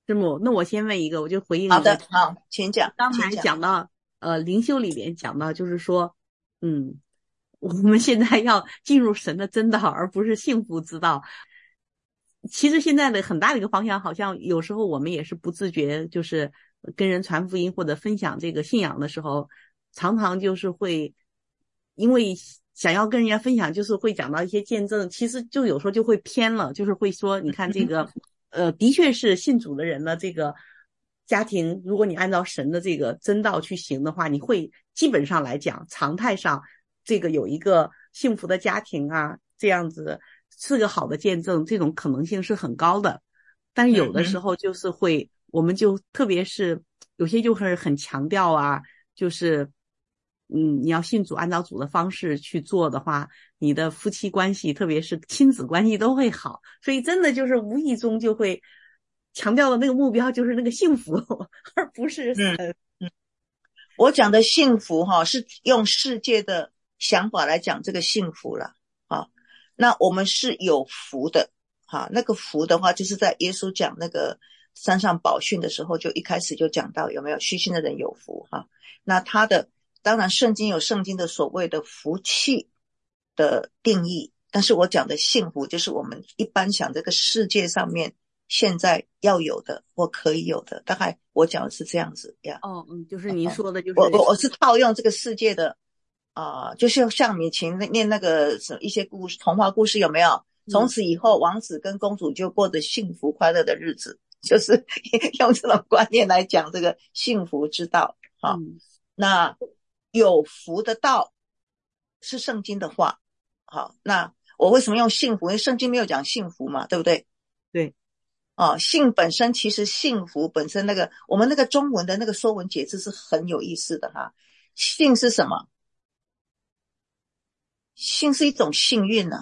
师母，那我先问一个，我就回应好的， 一个。 好，请讲， 刚才请讲。 讲到灵修里面讲到，就是说，嗯，我们现在要进入神的真道，而不是幸福之道。其实现在的很大的一个方向，好像有时候我们也是不自觉，就是跟人传福音或者分享这个信仰的时候，常常就是会因为想要跟人家分享，就是会讲到一些见证，其实就有时候就会偏了，就是会说，你看这个，的确是信主的人的这个家庭，如果你按照神的这个真道去行的话，你会基本上来讲，常态上这个有一个幸福的家庭啊，这样子。是个好的见证，这种可能性是很高的。但是有的时候就是会，我们就特别是有些就是很强调啊，就是你要信主，按照主的方式去做的话，你的夫妻关系，特别是亲子关系都会好。所以真的就是无意中就会强调的那个目标就是那个幸福，而不是我讲的幸福是用世界的想法来讲这个幸福了啊。那我们是有福的那个福的话，就是在耶稣讲那个山上宝训的时候，就一开始就讲到有没有虚心的人有福那他的当然圣经有圣经的所谓的福气的定义，但是我讲的幸福就是我们一般想这个世界上面现在要有的或可以有的，大概我讲的是这样子呀。 就是您说的，就是我是套用这个世界的就是像以前念那个一些故事童话故事有没有？从此以后王子跟公主就过着幸福快乐的日子，就是用这种观念来讲这个幸福之道那有福的道是圣经的话那我为什么用幸福？因为圣经没有讲幸福嘛，对不对？ 对幸本身其实幸福本身我们那个中文的那个说文解字是很有意思的幸是什么？幸是一种幸运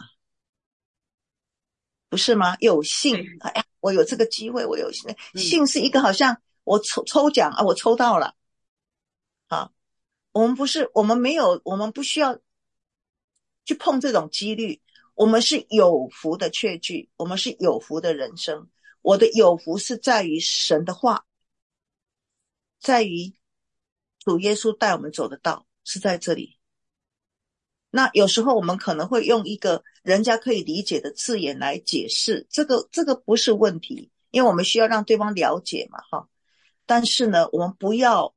不是吗？有幸，哎呀，我有这个机会，我有幸，幸是一个好像我抽奖我抽到了我们不是，我们没有，我们不需要去碰这种几率，我们是有福的确据，我们是有福的人生。我的有福是在于神的话，在于主耶稣带我们走的道，是在这里。那有时候我们可能会用一个人家可以理解的字眼来解释，这个不是问题，因为我们需要让对方了解嘛但是呢，我们不要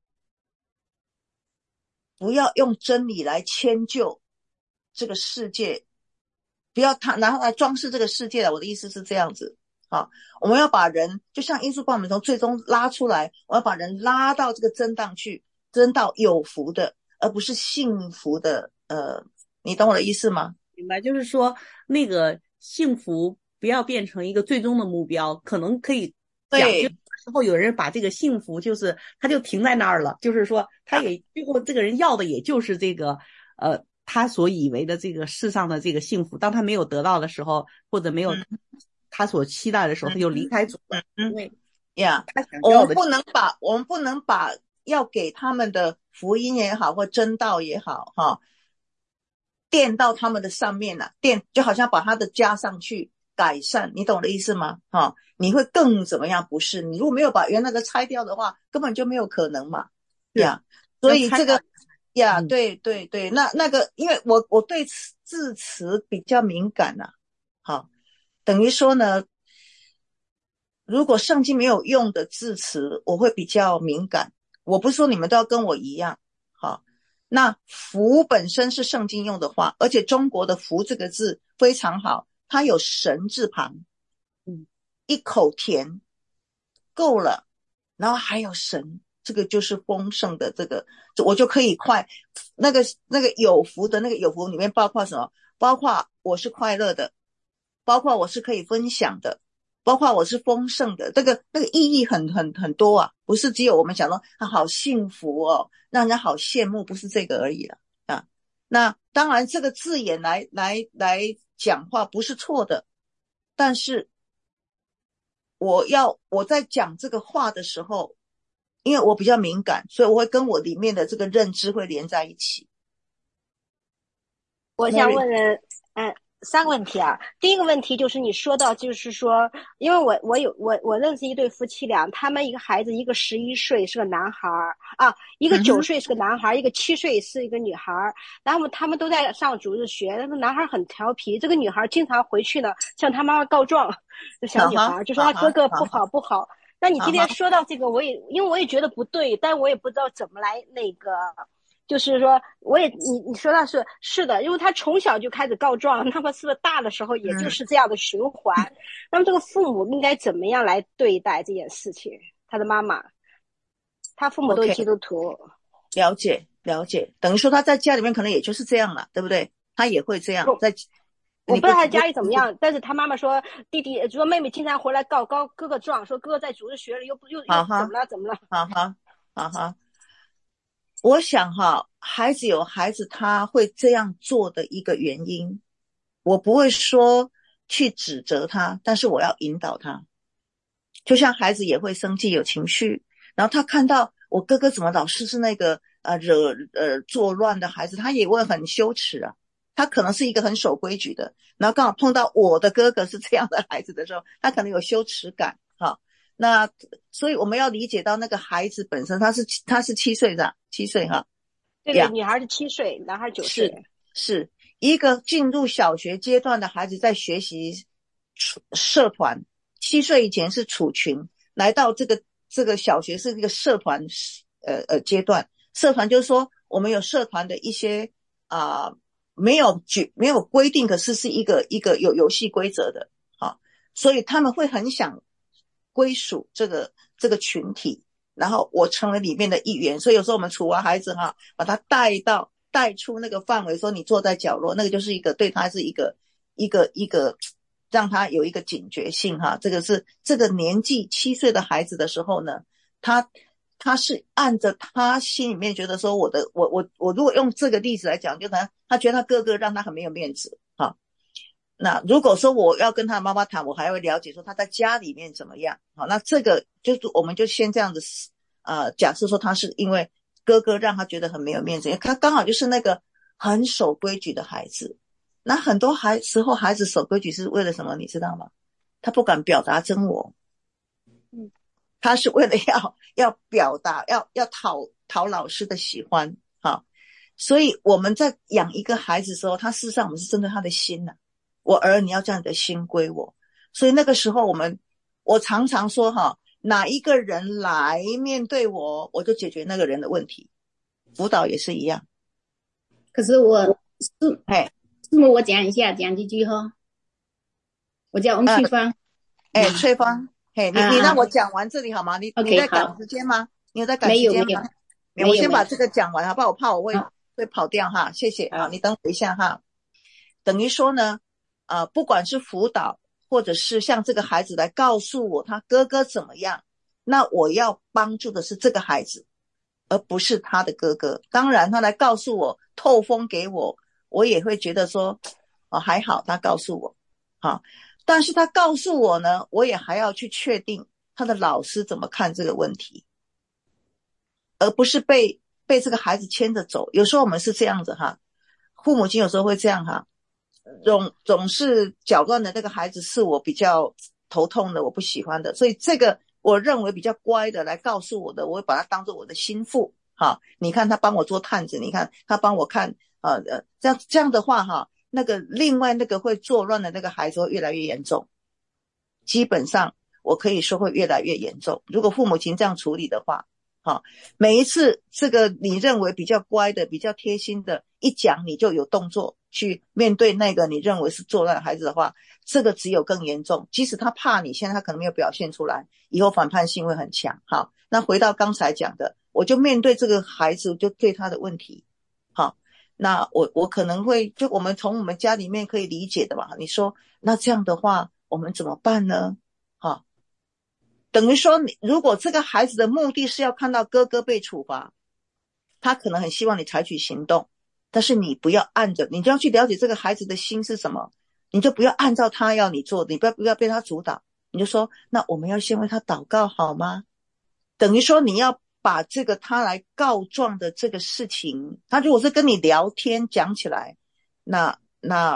用真理来迁就这个世界，不要然后来装饰这个世界我的意思是这样子我们要把人就像耶稣把我们从最终拉出来，我要把人拉到这个真道去，真道有福的，而不是幸福的你懂我的意思吗？ 明白，就是说那个幸福不要变成一个最终的目标，可能可以讲，就对， 之后有人把这个幸福就是他就停在那儿了，就是说他也最后这个人要的也就是这个他所以为的这个世上的这个幸福，当他没有得到的时候，或者没有他所期待的时候，他就离开主了，因为他想要的我们不能把要给他们的福音也好或真道也好垫到他们的上面垫就好像把他的加上去改善，你懂我的意思吗你会更怎么样？不是，你如果没有把原来的拆掉的话，根本就没有可能嘛所以这个对对对，那个因为我对字词比较敏感等于说呢，如果圣经没有用的字词，我会比较敏感。我不是说你们都要跟我一样那福本身是圣经用的话，而且中国的福这个字非常好，它有神字旁一口甜够了，然后还有神，这个就是丰盛的我就可以那个有福的那个有福里面包括什么？包括我是快乐的，包括我是可以分享的，包括我是丰盛的，那个意义很多不是只有我们讲说好幸福让人好羡慕，不是这个而已了那当然这个字眼来讲话不是错的，但是我在讲这个话的时候，因为我比较敏感，所以我会跟我里面的这个认知会连在一起。 我想问的三个问题啊。第一个问题就是你说到，就是说，因为我认识一对夫妻俩，他们一个孩子，一个11岁是个男孩啊，一个9岁是个男孩，一个7岁是一个女孩。然后他们都在上主日学，那个男孩很调皮，这个女孩经常回去呢向他妈妈告状，这小女孩就说他哥哥不好不好。那你今天说到这个，因为我也觉得不对，但我也不知道怎么来那个。就是说，你说的是的，因为他从小就开始告状，那么是不是大的时候也就是这样的循环？那么这个父母应该怎么样来对待这件事情？他的妈妈，他父母都是基督徒。 了解了解，等于说他在家里面可能也就是这样了，对不对？他也会这样。 我不知道他家里怎么样，但是他妈妈说说妹妹经常回来告哥哥状，说哥哥在主日学了又怎么了？ 好哈。我想孩子有孩子他会这样做的一个原因，我不会说去指责他，但是我要引导他。就像孩子也会生气有情绪，然后他看到我哥哥怎么老是那个作乱的孩子，他也会很羞耻啊。他可能是一个很守规矩的，然后刚好碰到我的哥哥是这样的孩子的时候，他可能有羞耻感那所以我们要理解到那个孩子本身他是7岁的，7岁对对，女孩是7岁，男孩9岁。 是一个进入小学阶段的孩子在学习社团，7岁以前是处群，来到这个小学是一个社团阶段。社团就是说我们有社团的一些没有规定，可是是一个有游戏规则的所以他们会很想归属这个群体，然后我成为里面的一员。所以有时候我们处完孩子把他带出那个范围，说你坐在角落，那个就是一个对他是一个让他有一个警觉性这个是这个年纪7岁的孩子的时候呢，他是按着他心里面觉得说我如果用这个例子来讲，就可能他觉得他哥哥让他很没有面子那如果说我要跟他的妈妈谈，我还会了解说他在家里面怎么样那这个就是我们就先这样子假设说他是因为哥哥让他觉得很没有面子，因为他刚好就是那个很守规矩的孩子。那很多时候孩子守规矩是为了什么你知道吗？他不敢表达真我，他是为了要表达要讨老师的喜欢所以我们在养一个孩子的时候，他事实上我们是针对他的心我儿你要将你的心归我。所以那个时候我常常说哪一个人来面对我就解决那个人的问题。辅导也是一样。 可是我讲几句我叫翁翠芳。 翠芳，你让我讲完这里好吗？你在赶时间吗？你有在赶时间吗？没有，我先把这个讲完好不好？我怕我会跑掉谢谢你等我一下等于说呢不管是辅导或者是像这个孩子来告诉我他哥哥怎么样，那我要帮助的是这个孩子，而不是他的哥哥。当然他来告诉我透风给我也会觉得说还好他告诉我但是他告诉我呢，我也还要去确定他的老师怎么看这个问题，而不是被这个孩子牵着走。有时候我们是这样子父母亲有时候会这样总是搅乱的那个孩子是我比较头痛的，我不喜欢的。所以这个我认为比较乖的来告诉我的，我会把他当作我的心腹你看他帮我做探子，你看他帮我看这样的话那个另外那个会作乱的那个孩子会越来越严重，基本上我可以说会越来越严重。如果父母亲这样处理的话每一次这个你认为比较乖的比较贴心的一讲，你就有动作去面对那个你认为是作乱的孩子的话，这个只有更严重。即使他怕你，现在他可能没有表现出来，以后反叛性会很强那回到刚才讲的，我就面对这个孩子，就对他的问题那我可能会就我们从我们家里面可以理解的嘛。你说那这样的话我们怎么办呢等于说如果这个孩子的目的是要看到哥哥被处罚，他可能很希望你采取行动，但是你不要按着，你就要去了解这个孩子的心是什么，你就不要按照他要你做，你不要被他主导，你就说那我们要先为他祷告好吗？等于说你要把这个他来告状的这个事情，他如果是跟你聊天讲起来，那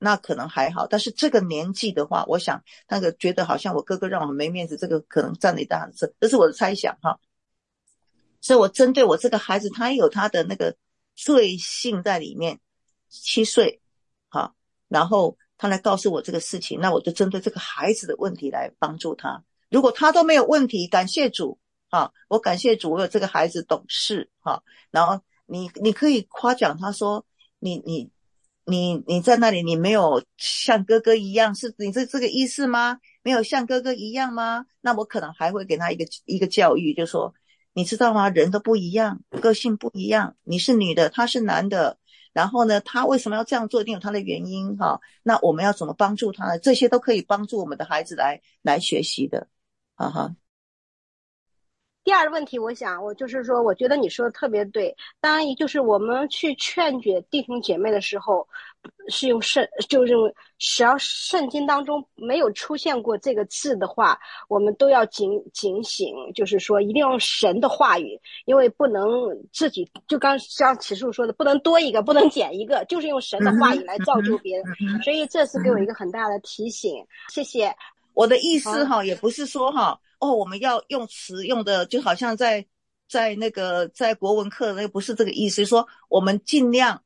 那可能还好。但是这个年纪的话，我想那个觉得好像我哥哥让我很没面子，这个可能占了一大这，这是我的猜想哈。所以我针对我这个孩子，他有他的那个罪性在里面，7岁，好，然后他来告诉我这个事情，那我就针对这个孩子的问题来帮助他。如果他都没有问题，感谢主啊，我感谢主，我有这个孩子懂事啊。然后你可以夸奖他说，你在那里，你没有像哥哥一样，是你这个意思吗？没有像哥哥一样吗？那我可能还会给他一个教育，就说你知道吗？人都不一样，个性不一样，你是女的，他是男的，然后呢，他为什么要这样做，一定有他的原因哈。那我们要怎么帮助他呢？这些都可以帮助我们的孩子来学习的，哈哈。 第二个问题，我就是说，我觉得你说的特别对。当然，就是我们去劝解弟兄姐妹的时候，是用就是只要圣经当中没有出现过这个字的话，我们都要警醒，就是说一定要用神的话语，因为不能自己就像启示说的，不能多一个，不能减一个，就是用神的话语来造就别人。所以这是给我一个很大的提醒，谢谢。 我的意思哈，也不是说哈，我们要用词用的就好像在那个在国文课那个不是这个意思，说我们尽量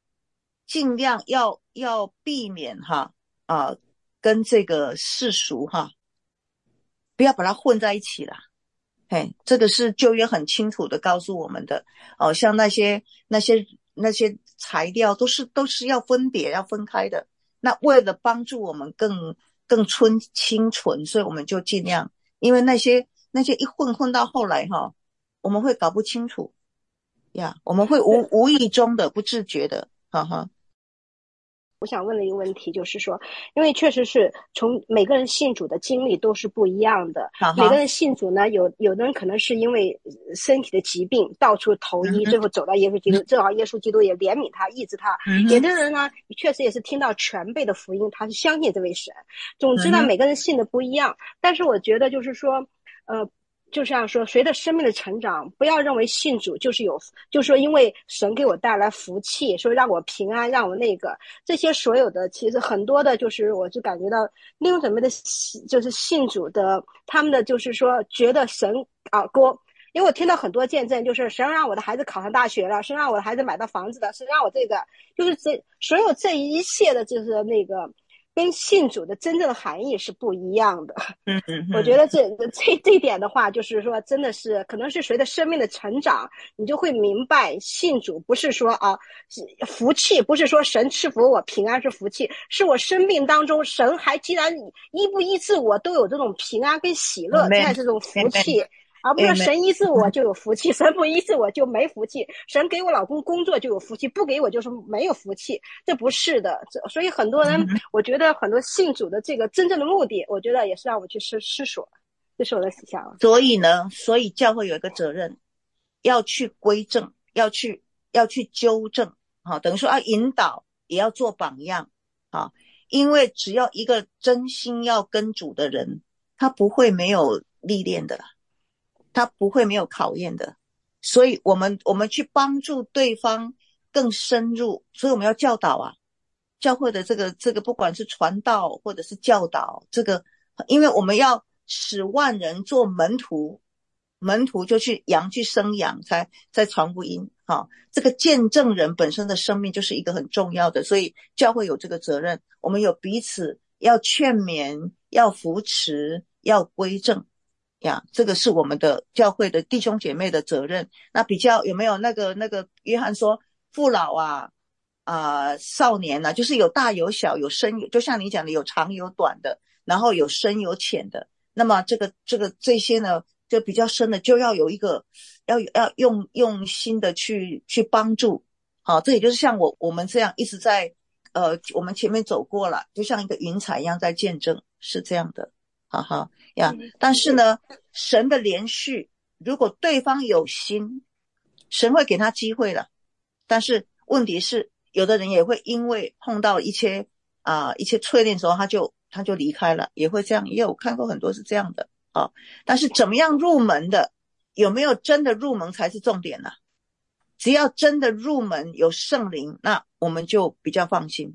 要避免哈跟这个世俗哈，不要把它混在一起啦。这个是旧约很清楚的告诉我们的像那些材料都是要分别要分开的。那为了帮助我们更清纯，所以我们就尽量，因为那些一混到后来哈，我们会搞不清楚呀，我们会无意中的不自觉的，哈哈。 我想问的一个问题就是说，因为确实是从每个人信主的经历都是不一样的，每个人信主呢，有的人可能是因为身体的疾病到处投医，最后走到耶稣基督，正好耶稣基督也怜悯他，医治他。有的人呢，确实也是听到全备的福音，他是相信这位神。总之呢，每个人信的不一样，但是我觉得就是说，就像说，随着生命的成长，不要认为信主就是说因为神给我带来福气，说让我平安，让我那个这些所有的，其实很多的，就是我就感觉到弟兄姊妹的，就是信主的，他们的就是说觉得神因为我听到很多见证，就是神让我的孩子考上大学了，神让我的孩子买到房子了，神让我这个，就是所有这一切的，就是那个。跟信主的真正的含义是不一样的。我觉得这一点的话，就是说真的是可能是随着生命的成长，你就会明白信主不是说福气，不是说神赐福我平安是福气，是我生命当中神还既然医不医治我都有这种平安跟喜乐，才这种福气。而不是神医治我就有福气，神不医治我就没福气，神给我老公工作就有福气，不给我就是没有福气，这不是的。所以很多人，我觉得很多信主的这个真正的目的，我觉得也是让我去思索，这是我的想法。 所以教会有一个责任，要去归正，要去纠正，等于说要引导，也要做榜样，因为只要一个真心要跟主的人，他不会没有历练的啦。他不会没有考验的，所以我们去帮助对方更深入，所以我们要教导教会的这个不管是传道或者是教导，这个因为我们要使万人做门徒就去生养，才传福音这个见证人本身的生命就是一个很重要的，所以教会有这个责任，我们有彼此要劝勉，要扶持，要归正这个是我们的教会的弟兄姐妹的责任。那比较有没有那个约翰说父老少年就是有大有小，有深有，就像你讲的有长有短的，然后有深有浅的。那么这些呢，就比较深的就要有一个要用心的去帮助。这也就是像我们这样一直在我们前面走过了，就像一个云彩一样在见证，是这样的。但是呢，神的连续，如果对方有心，神会给他机会了。但是问题是，有的人也会因为碰到一些淬炼的时候，他就离开了，也会这样，也有看过很多是这样的但是怎么样入门的，有没有真的入门才是重点只要真的入门有圣灵，那我们就比较放心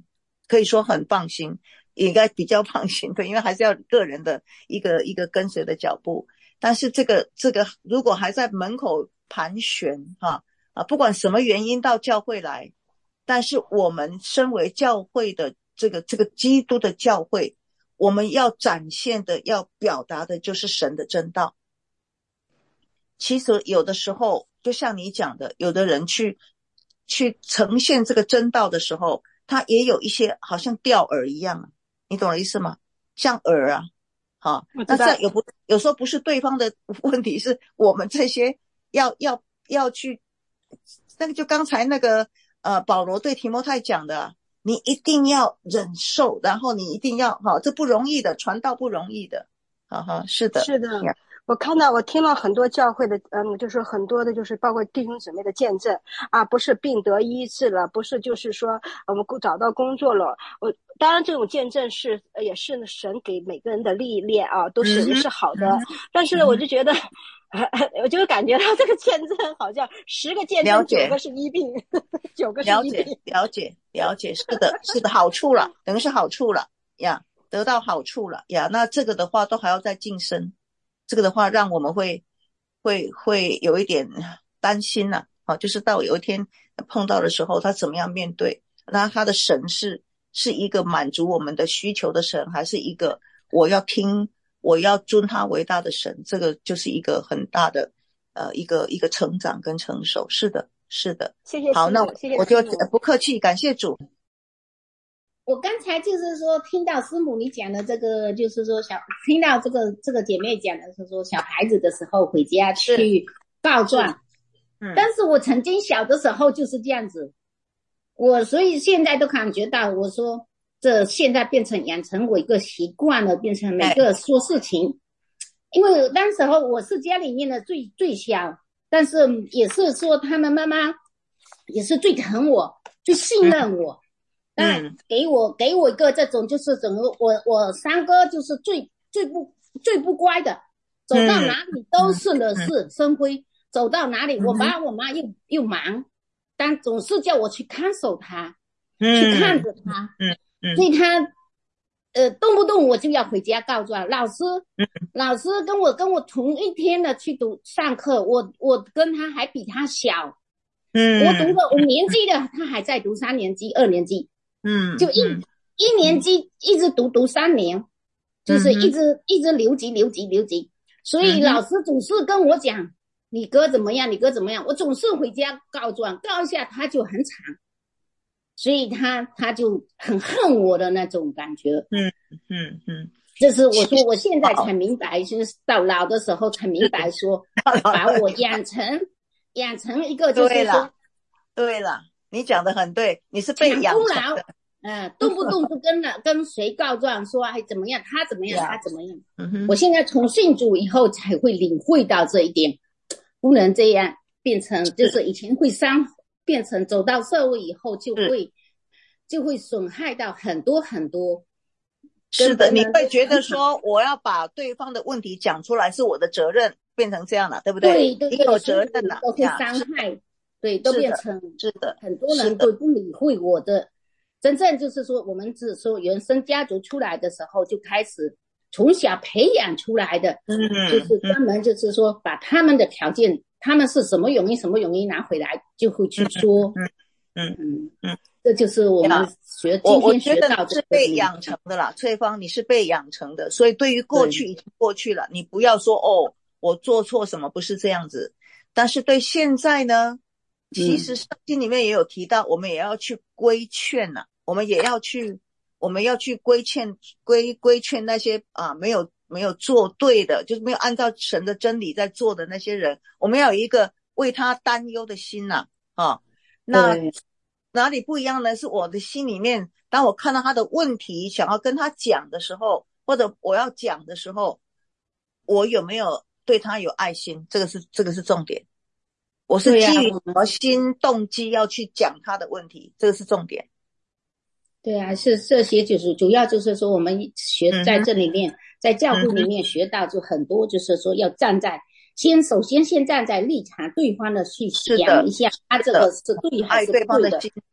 可以说很放心，应该比较放心的，因为还是要个人的一个跟随的脚步。但是这个如果还在门口盘旋不管什么原因到教会来，但是我们身为教会的这个基督的教会，我们要展现的要表达的就是神的真道。其实有的时候就像你讲的，有的人去呈现这个真道的时候，他也有一些好像钓饵一样，你懂我意思吗？像饵啊，那这有时候不是对方的问题，是我们这些要去，那个就刚才那个保罗对提摩太讲的，你一定要忍受，然后你一定要这不容易的，传道不容易的，是的， 是的。我听了很多教会的，就是很多的，就是包括弟兄姊妹的见证啊，不是病得医治了，不是就是说我们找到工作了。当然这种见证也是神给每个人的历练啊，也是好的。但是呢，我就觉得，我就感觉到这个见证好像10个见证9个是医病，9个是医病。 了解，是的，好处了，等于是好处了呀，得到好处了呀。那这个的话都还要再晋升。这个的话让我们会有一点担心就是到有一天碰到的时候他怎么样面对，那他的神是一个满足我们的需求的神，还是一个我要听我要尊他为大的神，这个就是一个很大的一个成长跟成熟。是的， 谢谢。 好，那我就不客气，感谢主。 我刚才就是说听到师母你讲的这个，就是说听到这个姐妹讲的是说小孩子的时候回家去告状，但是我曾经小的时候就是这样子，所以现在都感觉到，我说这现在变成养成我一个习惯了，变成每个说事情，因为那时候我是家里面的最小，但是也是说他们妈妈也是最疼我，最信任我。给我一个这种，就是整个我三哥就是最不乖的，走到哪里都是惹是生非，走到哪里我爸我妈又忙，但总是叫我去看守他，去看着他，所以他动不动我就要回家告状，老师跟我同一天的去上课，我跟他还比他小，我读了5年级的，他还在读3年级2年级。就一年级一直读3年，就是一直留级，所以老师总是跟我讲你哥怎么样，我总是回家告状，告一下他就很惨，所以他就很恨我的那种感觉。这是我说我现在才明白，就是到老的时候才明白说把我养成一个就是说对了，你讲的很对，你是被养成的。 动不动就跟谁告状说怎么样，他怎么样。我现在从信主以后才会领会到这一点，不能这样变成就是以前会变成走到社会以后就会损害到很多很多。 是的，你会觉得说我要把对方的问题讲出来是我的责任，变成这样了，对不对？ 对， 你有责任了， 都会伤害，对，都变成是的， 很多人都不理会我的。真正就是说我们只说原生家族出来的时候就开始从小培养出来的，就是专门就是说把他们的条件，他们是什么原因拿回来就会去说。这就是我们今天学到的。 我觉得是被养成的啦，翠芳，你是被养成的，所以对于过去已经过去了，你不要说我做错什么，不是这样子。但是对现在呢，其实圣经里面也有提到，我们也要去规劝我们要去规劝那些没有做对的，就是没有按照神的真理在做的那些人，我们要有一个为他担忧的心那哪里不一样呢？是我的心里面，当我看到他的问题想要跟他讲的时候，或者我要讲的时候，我有没有对他有爱心，这个是重点。我是基于什么心动机要去讲他的问题，这个是重点。 对啊，是这些就是主要就是说我们在这里面在教会里面学到就很多，就是说要首先站在立场对方的去想一下，他这个是对还是不对的。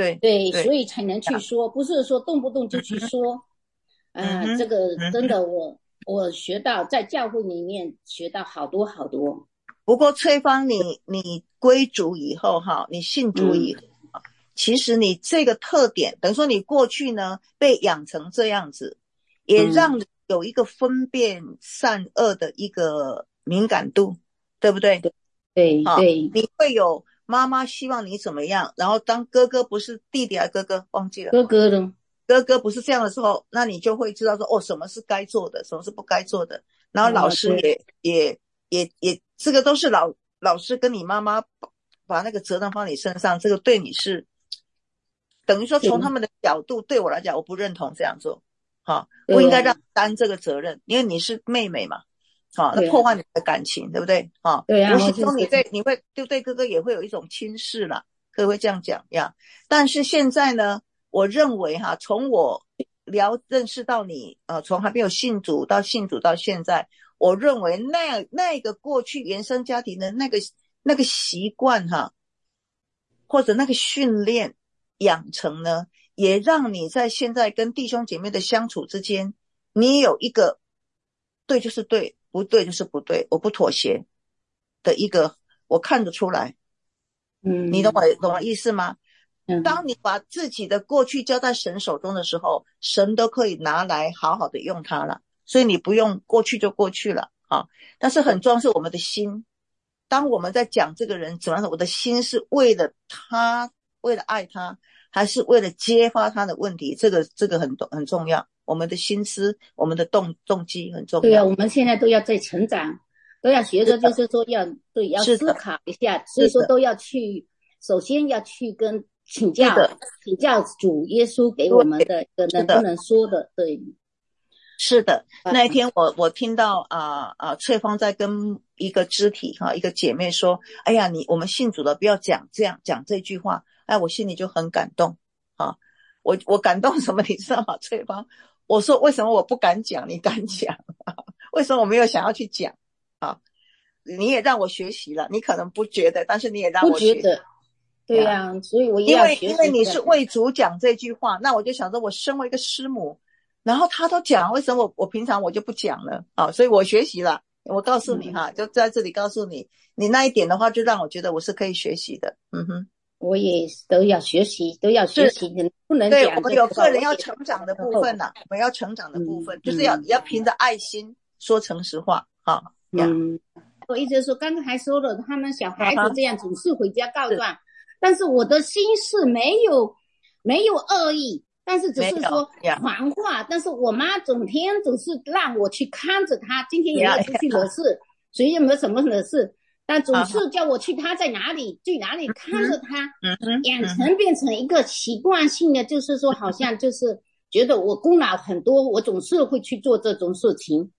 对对， 对， 所以才能去说，不是说动不动就去说。这个真的我学到在教会里面学到好多好多。 不过翠芳你归主以后哈，你信主以后，其实你这个特点，等于说你过去呢被养成这样子，也让你有一个分辨善恶的一个敏感度，对不对？ 对对， 你会有妈妈希望你怎么样，然后当哥哥不是弟弟还是哥哥忘记了， 哥哥的， 哥哥不是这样的时候，那你就会知道说哦，什么是该做的，什么是不该做的。然后老师也，这个都是老师跟你妈妈把那个责任放你身上，这个对你是等于说从他们的角度对我来讲，我不认同这样做，不应该让担这个责任，因为你是妹妹嘛，那破坏你的感情，对不对？ 对啊， 无形中你会对哥哥也会有一种轻视啦，可会这样讲呀。但是现在呢，我认为从我认识到你，从还没有信主到信主到现在，我认为那个过去原生家庭的那个习惯或者那个训练养成呢，也让你在现在跟弟兄姐妹的相处之间，你有一个对就是对，不对就是不对，我不妥协的一个，我看得出来。你懂我意思吗？当你把自己的过去交在神手中的时候，神都可以拿来好好的用它了，所以你不用过去就过去了但是很重要是我们的心，当我们在讲这个人怎么样，我的心是为了他，为了爱他，还是为了揭发他的问题，这个很重要，我们的心思，我们的动机很重要。 对啊，我们现在都要在成长，都要学着，就是说要思考一下，所以说都要去，首先要去跟请教主耶稣给我们的能不能说的，对。 是的，那一天我听到翠芳在跟一个肢体一个姐妹说，哎呀，我们信主了，不要讲这句话，我心里就很感动我感动什么你知道吗？翠芳，我说为什么我不敢讲，你敢讲为什么我没有想要去讲你也让我学习了，你可能不觉得，但是你也让我学习。 不觉得，对啊，所以我也要学习。 因为你是为主讲这句话，那我就想说，我身为一个师母，然后他都讲，为什么我平常我就不讲了所以我学习了。我告诉你就在这里告诉你，你那一点的话，就让我觉得我是可以学习的。 我也都要学习，不能讲。 对，我们有个人要成长的部分我们要成长的部分，就是要凭着爱心说诚实话我一直说，刚才说了，他们小孩子这样总是回家告状，但是我的心是没有恶意，但是只是说传话。但是我妈总是让我去看着他，今天有没有出去惹事，谁有没有什么惹事，但总是叫我去他在哪里去哪里看着他，养成变成一个习惯性的，就是说好像就是觉得我功劳很多，我总是会去做这种事情。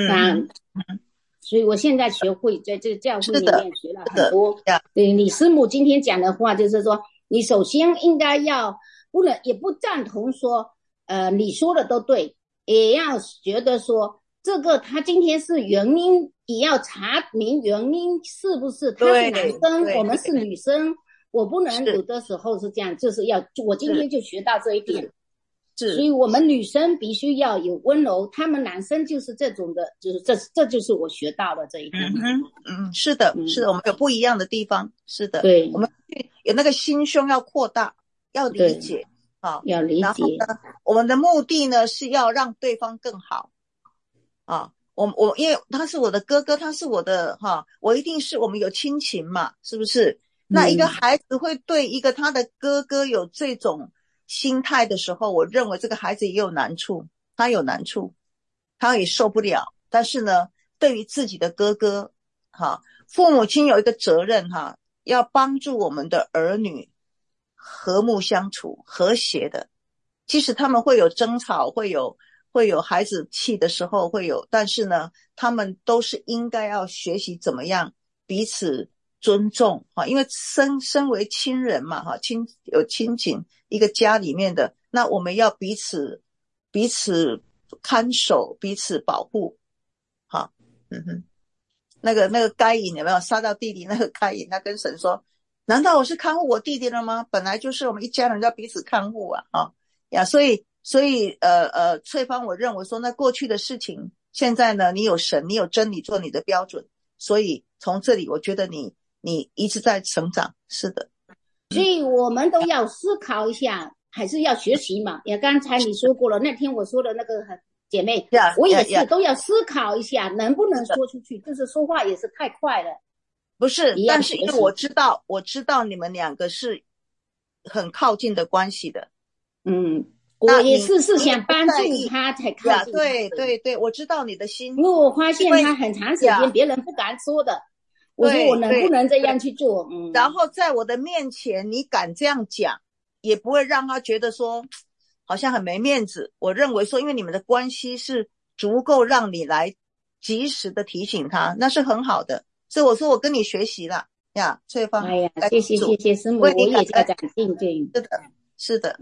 所以我现在学会在这个教会里面学了很多。对，李师母今天讲的话就是说，你首先应该也不赞同说你说的都对，也要觉得说这个他今天是原因，也要查明原因是不是他是男生，我们是女生，我不能有的时候是这样，就是我今天就学到这一点。所以我们女生必须要有温柔，他们男生就是这种的，就是这就是我学到的这一点。 是的，是的，我们有不一样的地方，是的， 对， 我们有那个心胸要扩大，要理解要理解。 然后呢，我们的目的呢是要让对方更好我因为他是我的哥哥，他是我的我一定是我们有亲情嘛，是不是？那一个孩子会对一个他的哥哥有这种心态的时候，我认为这个孩子也有难处，他有难处，他也受不了。但是呢，对于自己的哥哥父母亲有一个责任要帮助我们的儿女和睦相处，和谐的。即使他们会有争吵，会有孩子气的时候会有，但是呢，他们都是应该要学习怎么样彼此尊重因为身为亲人嘛有亲情，一个家里面的，那我们要彼此看守，彼此保护那个该隐有没有杀到地里那个该隐，他跟神说难道我是看护我弟弟了吗？本来就是我们一家人要彼此看护啊，呀，所以翠芳，我认为说，那过去的事情，现在呢，你有神，你有真理做你的标准，所以从这里，我觉得你一直在成长，是的。 所以我们都要思考一下，还是要学习嘛。也刚才你说过了，那天我说的那个姐妹，我也是都要思考一下，能不能说出去。就是说话也是太快了。 不是，但是因为我知道你们两个是很靠近的关系的。 我也是想帮助他才靠近。 对，我知道你的心。 因为我发现他很长时间别人不敢说的，我说我能不能这样去做？ 然后在我的面前你敢这样讲，也不会让他觉得说好像很没面子。我认为说，因为你们的关系是足够让你来及时的提醒他，那是很好的。所以我说我跟你学习了呀，翠芳。 哎呀，谢谢师母，我也在长进。对， 是的。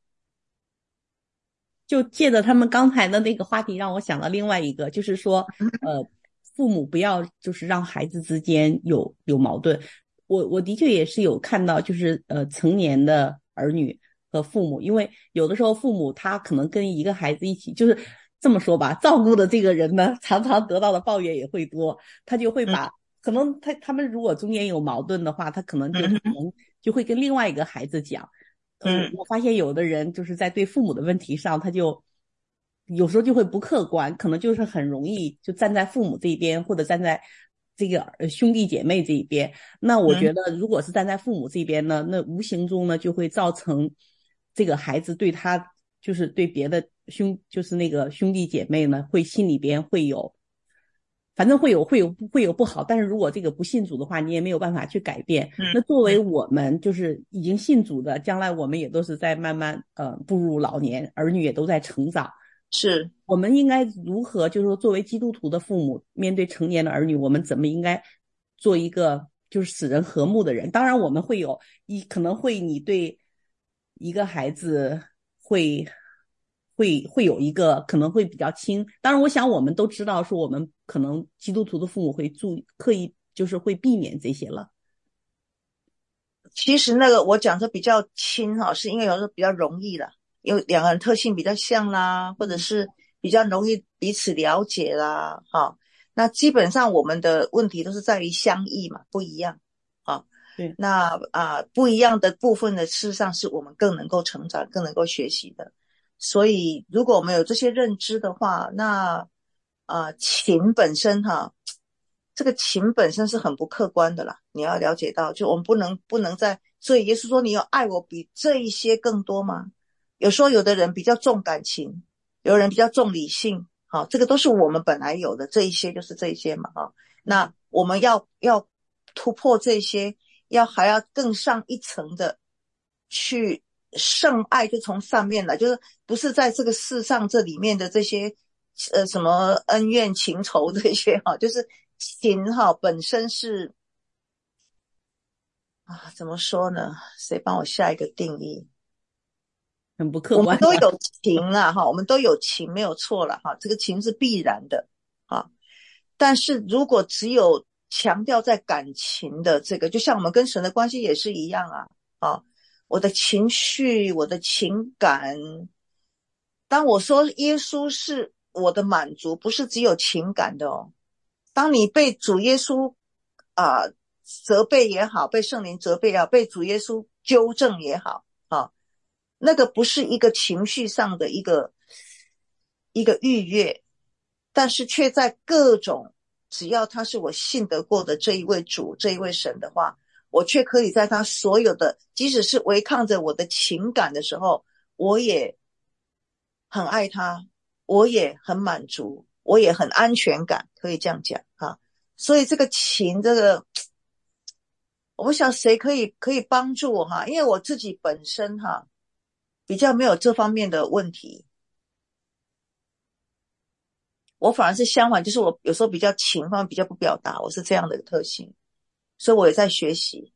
就借着他们刚才的那个话题，让我想到另外一个，就是说，父母不要就是让孩子之间有矛盾。我的确也是有看到，就是成年的儿女和父母，因为有的时候父母他可能跟一个孩子一起，就是这么说吧，照顾的这个人呢，常常得到的抱怨也会多，他就会把可能他们如果中间有矛盾的话，他可能就会跟另外一个孩子讲。我发现有的人就是在对父母的问题上，他就有时候就会不客观，可能就是很容易就站在父母这一边，或者站在这个兄弟姐妹这一边。那我觉得如果是站在父母这边呢，那无形中呢就会造成这个孩子对他就是对别的就是那个兄弟姐妹呢，会心里边会有反正会有不好，但是如果这个不信主的话，你也没有办法去改变。那作为我们就是已经信主的，将来我们也都是在慢慢步入老年，儿女也都在成长。 是我们应该如何就是说作为基督徒的父母，面对成年的儿女，我们怎么应该做一个就是使人和睦的人？当然我们会有可能会你对一个孩子会有一个可能会比较轻，当然我想我们都知道说我们可能基督徒的父母会刻意就是会避免这些了。 其实那个我讲的比较轻是因为有时候比较容易了，因为两个人特性比较像啦，或者是比较容易彼此了解啦，那基本上我们的问题都是在于相异嘛，不一样。 对， 那不一样的部分的事实上是我们更能够成长，更能够学习的。所以如果我们有这些认知的话，那情本身这个情本身是很不客观的啦，你要了解到，就我们不能在，所以耶稣说你有爱我比这一些更多吗？有时候有的人比较重感情，有人比较重理性，这个都是我们本来有的，这一些就是这一些嘛，那我们要突破这些，还要更上一层的去圣爱，就从上面来，就是不是在这个世上这里面的这些什么恩怨情仇这些就是情本身是怎么说呢？谁帮我下一个定义？ 很不客观。 我们都有情啦我们都有情，没有错了这个情是必然的但是如果只有强调在感情的这个，就像我们跟神的关系也是一样我的情绪，我的情感，当我说耶稣是我的满足，不是只有情感的当你被主耶稣责备也好，被圣灵责备也好，被主耶稣纠正也好那个不是一个情绪上的一个愉悦，但是却在各种，只要他是我信得过的这一位主，这一位神的话，我却可以在他所有的，即使是违抗着我的情感的时候，我也很爱他，我也很满足，我也很安全感，可以这样讲所以这个情，这个我不想谁可以帮助我因为我自己本身比较没有这方面的问题，我反而是相反，就是我有时候比较情方面比较不表达，我是这样的特性，所以我也在学习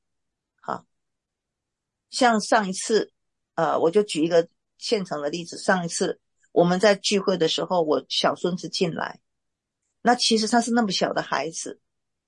像上一次我就举一个现成的例子，上一次我们在聚会的时候，我小孙子进来，那其实他是那么小的孩子，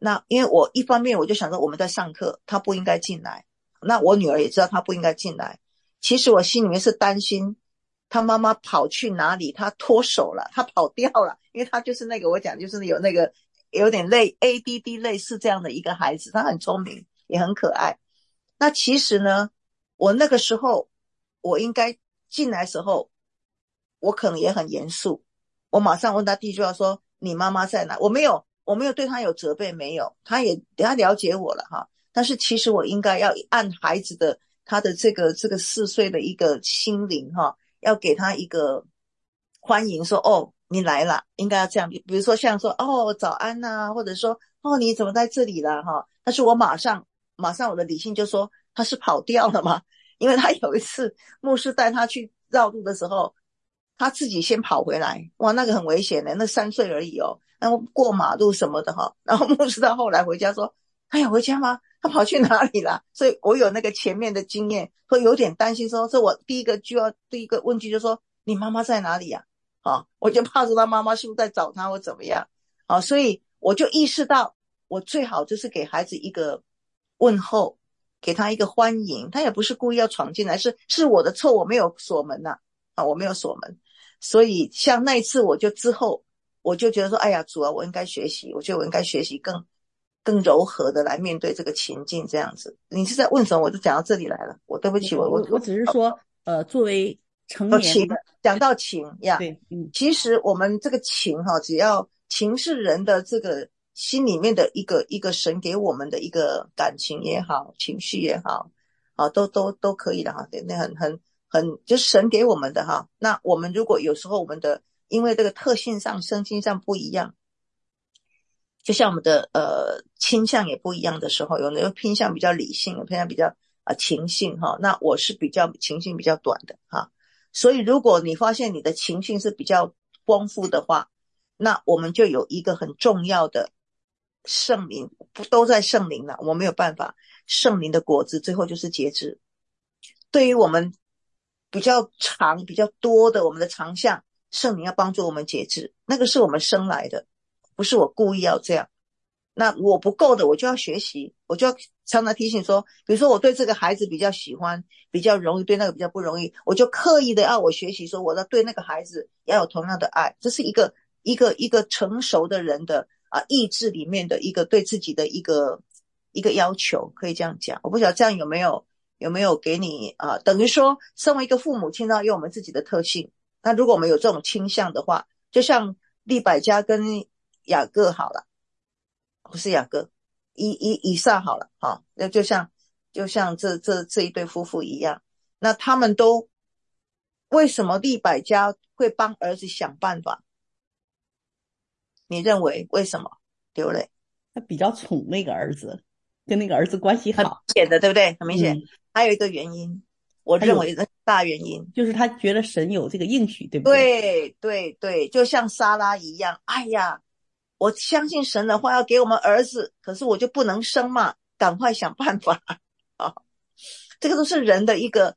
那因为我一方面我就想说我们在上课，他不应该进来，那我女儿也知道他不应该进来，其实我心里面是担心他妈妈跑去哪里，他脱手了，他跑掉了，因为他就是那个我讲就是有那个有点ADD 类似这样的一个孩子，他很聪明也很可爱。那其实呢，我那个时候我应该进来的时候，我可能也很严肃，我马上问他第一句话说你妈妈在哪？我没有对他有责备，没有，他了解我了哈。但是其实我应该要按孩子的他的这个4岁的一个心灵哈，要给他一个欢迎，说哦你来了，应该要这样，比如说像说哦早安啊，或者说哦你怎么在这里了哈。但是我马上我的理性就说他是跑掉了嘛，因为他有一次牧师带他去绕路的时候，他自己先跑回来，哇那个很危险的，那3岁而已哦，然后过马路什么的哈。然后牧师到后来回家说他有回家吗？他跑去哪里了？所以我有那个前面的经验，会有点担心说，这我第一个问句就说你妈妈在哪里呀？我就怕说他妈妈是不是在找他或怎么样。所以我就意识到我最好就是给孩子一个问候，给他一个欢迎，他也不是故意要闯进来，是我的错，我没有锁门我没有锁门。所以像那一次我就之后我就觉得说哎呀主啊，我应该学习，我觉得我应该学习更柔和的来面对这个情境这样子。你是在问什么？我就讲到这里来了，我对不起， 我只是说作为成年情，讲到情呀， 对， 其实我们这个情只要情是人的这个心里面的一个神给我们的一个感情也好，情绪也好，都可以的哈，那很就是神给我们的哈。那我们如果有时候我们的因为这个特性上身心上不一样，就像我们的倾向也不一样的时候，有人会偏向比较理性，有偏向比较情性哈。那我是比较情性比较短的哈。所以如果你发现你的情绪是比较丰富的话，那我们就有一个很重要的圣灵，都在圣灵了，我们没有办法，圣灵的果子最后就是节制。对于我们比较长比较多的我们的长项，圣灵要帮助我们节制，那个是我们生来的，不是我故意要这样。那我不够的我就要学习，我就要常常提醒说，比如说我对这个孩子比较喜欢，比较容易，对那个比较不容易，我就刻意的要我学习说我要对那个孩子要有同样的爱。这是一个成熟的人的意志里面的一个对自己的一个要求，可以这样讲。我不晓得这样有没有给你等于说身为一个父母亲要有我们自己的特性。那如果我们有这种倾向的话，就像利百加跟雅各好了，不是雅各，以撒好了那就像这一对夫妇一样。那他们都为什么利百加会帮儿子想办法？你认为为什么？刘磊， 他比较宠那个儿子，跟那个儿子关系好， 很明显的对不对？很明显。还有一个原因，我认为是大原因， 就是他觉得神有这个应许，对不对？ 对，就像撒拉一样，哎呀，我相信神的话要给我们儿子，可是我就不能生嘛，赶快想办法这个都是人的一个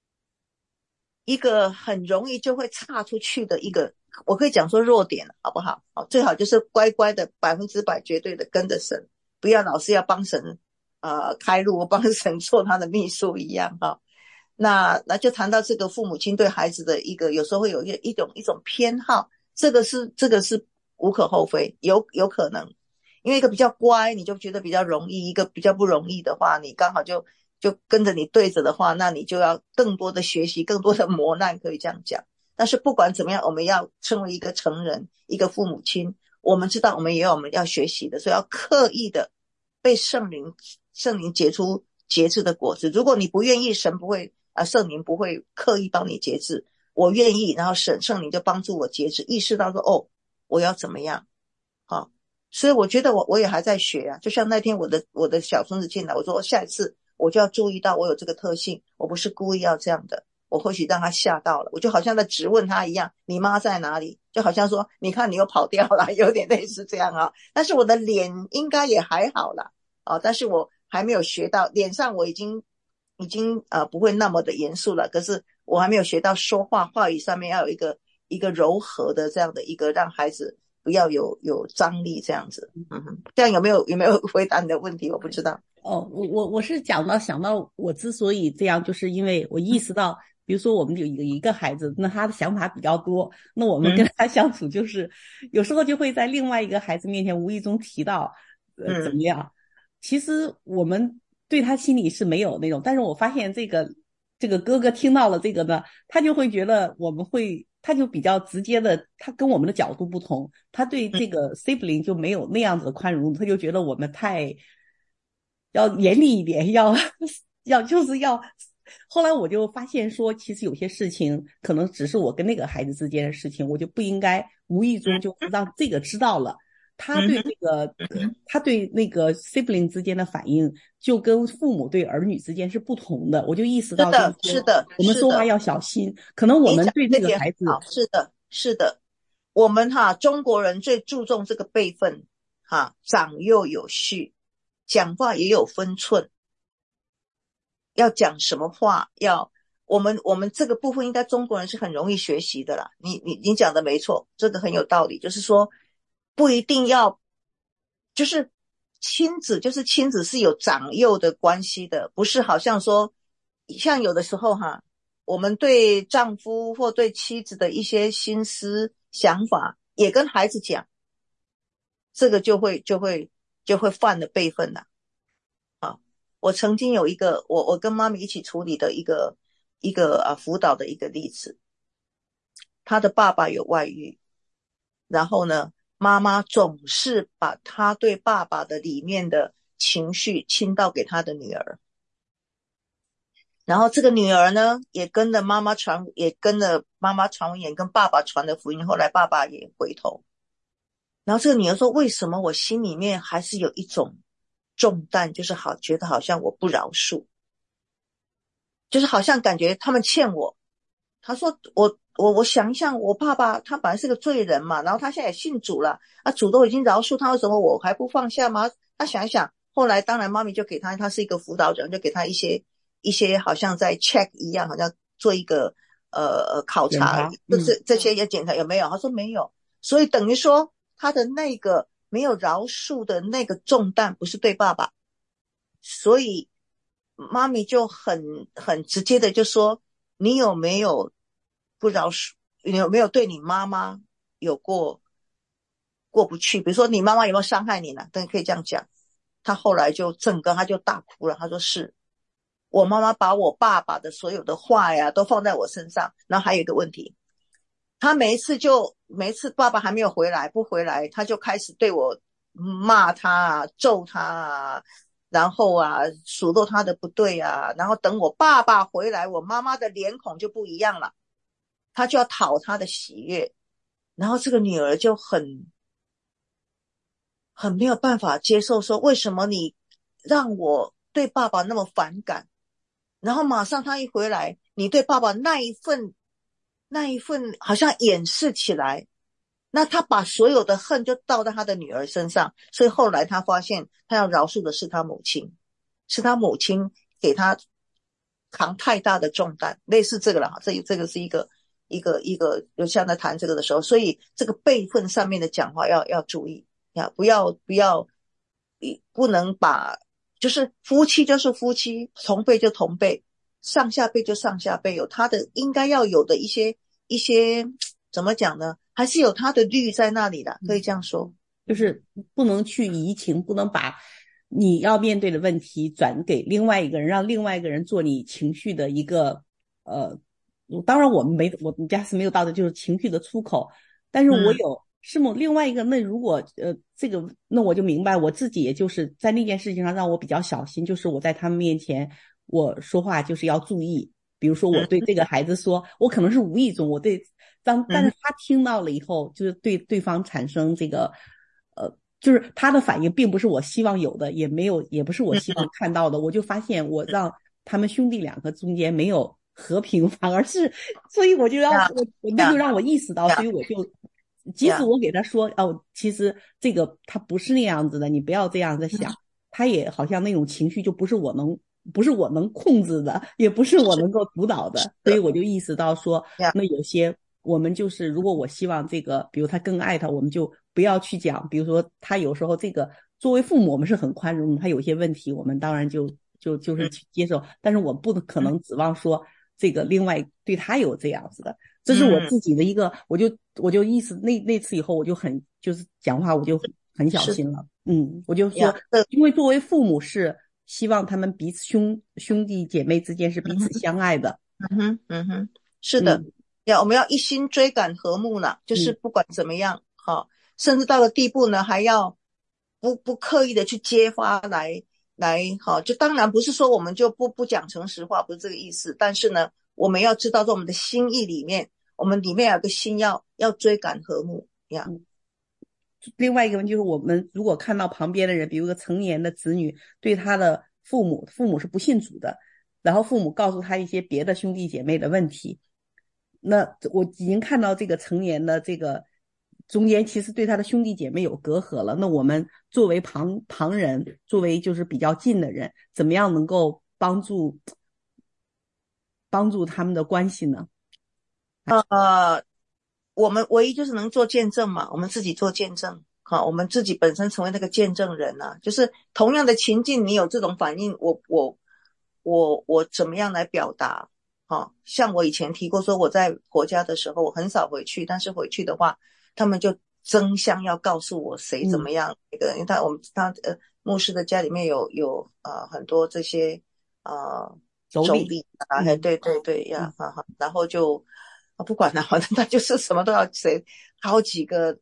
很容易就会岔出去的一个，我可以讲说弱点，好不好？最好就是乖乖的100%绝对的跟着神，不要老是要帮神开路，帮神做他的秘书一样那就谈到这个父母亲对孩子的一个有时候会有一种偏好，这个是无可厚非，有可能，因为一个比较乖你就觉得比较容易，一个比较不容易的话，你刚好就跟着你对着的话，那你就要更多的学习，更多的磨难，可以这样讲。但是不管怎么样，我们要成为一个成人，一个父母亲，我们知道我们也有我们要学习的，所以要刻意的被圣灵结出节制的果子。如果你不愿意，神不会圣灵不会刻意帮你节制，我愿意，然后圣灵就帮助我节制，意识到说我要怎么样所以我觉得我也还在学就像那天我的小孙子进来，我说下一次我就要注意到我有这个特性，我不是故意要这样的，我或许让他吓到了，我就好像在质问他一样，你妈在哪里？就好像说你看你又跑掉了，有点类似这样但是我的脸应该也还好啦但是我还没有学到，脸上我已经不会那么的严肃了，可是我还没有学到说话语上面要有一个柔和的这样的一个让孩子不要有张力这样子。这样有没有回答你的问题？我不知道。 我是想到我之所以这样，就是因为我意识到，比如说我们有一个孩子，那他的想法比较多，那我们跟他相处就是有时候就会在另外一个孩子面前无意中提到怎么样。其实我们对他心里是没有那种，但是我发现这个哥哥听到了这个呢，他就会觉得他就比较直接的，他跟我们的角度不同，他对这个 sibling 就没有那样子的宽容，他就觉得我们太要严厉一点，要就是要。后来我就发现说，其实有些事情可能只是我跟那个孩子之间的事情，我就不应该无意中就让这个知道了。他对他对那个 sibling 之间的反应，就跟父母对儿女之间是不同的。我就意识到， 是的， 我们说话要小心。可能我们对这个孩子， 是的，我们中国人最注重这个辈分长幼有序，讲话也有分寸。要讲什么话，我们这个部分应该中国人是很容易学习的啦。你讲的没错，这个很有道理，就是说不一定要，就是亲子是有长幼的关系的，不是好像说像有的时候我们对丈夫或对妻子的一些心思想法也跟孩子讲，这个就会犯了辈分了。我曾经有一个我跟妈咪一起处理的一个辅导的一个例子，他的爸爸有外遇，然后呢，妈妈总是把他对爸爸的里面的情绪倾倒给他的女儿，然后这个女儿呢也跟着妈妈传闻言跟爸爸传的福音，后来爸爸也回头，然后这个女儿说，为什么我心里面还是有一种重担，就是觉得好像我不饶恕，就是好像感觉他们欠我。他说我想一想，我爸爸他本来是个罪人嘛，然后他现在也信主了，主都已经饶恕他，为什么我还不放下吗？他想一想，后来当然妈咪就给他是一个辅导者，就给他一些好像在 check 一样，好像做一个考察，这些也检查有没有，他说没有，所以等于说他的那个没有饶恕的那个重担不是对爸爸，所以妈咪就很直接的就说，你有没有不饶恕？你有没有对你妈妈有过不去？比如说你妈妈有没有伤害你呢？但可以这样讲。他后来就他就大哭了，他说是我妈妈把我爸爸的所有的话呀都放在我身上。然后还有一个问题，他每一次爸爸还没有不回来，他就开始对我骂他揍他然后数落他的不对然后等我爸爸回来，我妈妈的脸孔就不一样了，他就要讨他的喜悦，然后这个女儿就很没有办法接受，说为什么你让我对爸爸那么反感，然后马上他一回来，你对爸爸那一份好像掩饰起来，那他把所有的恨就倒在他的女儿身上，所以后来他发现他要饶恕的是他母亲，给他扛太大的重担，类似这个了。这个是一个就像在谈这个的时候，所以这个辈分上面的讲话要注意不能把，就是夫妻就是夫妻，同辈就同辈，上下辈就上下辈，有他的应该要有的一些怎么讲呢，还是有他的律在那里的，可以这样说， 就是不能去移情，不能把你要面对的问题转给另外一个人，让另外一个人做你情绪的一个当然我们家是没有到的就是情绪的出口，但是我有是某另外一个，那如果这个，那我就明白我自己也就是在那件事情上让我比较小心，就是我在他们面前我说话就是要注意，比如说我对这个孩子说，我可能是无意中但是他听到了以后，就是对对方产生这个就是他的反应并不是我希望有的，也不是我希望看到的，我就发现我让他们兄弟两个中间没有和平，反而是，所以我就那就让我意识到，所以我就即使我给他说其实这个他不是那样子的，你不要这样子想，他也好像那种情绪就不是我能控制的，也不是我能够主导的，所以我就意识到说，那有些我们就是如果我希望这个，比如他更爱他，我们就不要去讲，比如说他有时候这个作为父母我们是很宽容的，他有些问题我们当然就是去接受，但是我不可能指望说这个另外对他有这样子的。这是我自己的一个，我就意识那次以后我就就是讲话我就很小心了。我就说，因为作为父母是希望他们彼此兄弟姐妹之间是彼此相爱的。 是的，我们要一心追赶和睦呢，就是不管怎么样，甚至到了地步呢，还要不刻意的去揭发来，就当然不是说我们就不讲诚实话，不是这个意思，但是呢，我们要知道说我们的心意里面，我们里面有个心要追赶和睦呀。 另外一个问题就是，我们如果看到旁边的人，比如个成年的子女对他的父母是不信主的，然后父母告诉他一些别的兄弟姐妹的问题，那我已经看到这个成年的这个中间其实对他的兄弟姐妹有隔阂了。那我们作为旁人，作为就是比较近的人，怎么样能够帮助他们的关系呢？ 我们唯一就是能做见证嘛，我们自己做见证，我们自己本身成为那个见证人啊。就是同样的情境，你有这种反应，我怎么样来表达？像我以前提过说，我在国家的时候，我很少回去，但是回去的话，他们就争相要告诉我谁怎么样。因为他牧师的家里面有很多这些妯娌啊，对呀，然后就不管了，反正他就是什么都要好几个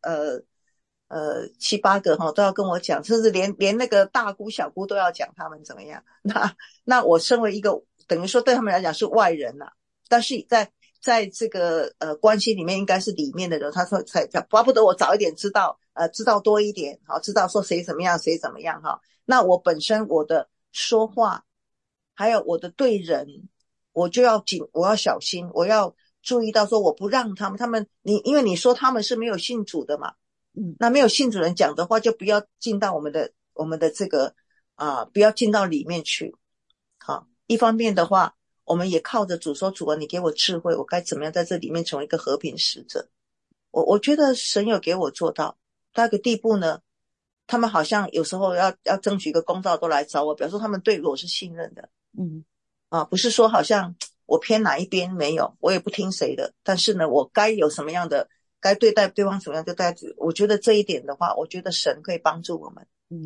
7、8个都要跟我讲，甚至连那个大姑小姑都要讲他们怎么样。那我身为一个等于说对他们来讲是外人啊，但是在这个关系里面应该是里面的人，他说才巴不得我早一点知道多一点，知道说谁怎么样谁怎么样那我本身我的说话还有我的对人，我要小心，我要注意到说我不让他们因为你说他们是没有信主的嘛，那没有信主人讲的话就不要进到我们的这个不要进到里面去。一方面的话，我们也靠着主说，主啊，你给我智慧，我该怎么样在这里面成为一个和平使者。我觉得神有给我做到一个地步呢，他们好像有时候要争取一个公道都来找我，表示他们对我是信任的。不是说好像我偏哪一边，没有，我也不听谁的，但是呢，我该有什么样的，该对待对方什么样就对待。我觉得这一点的话，我觉得神可以帮助我们。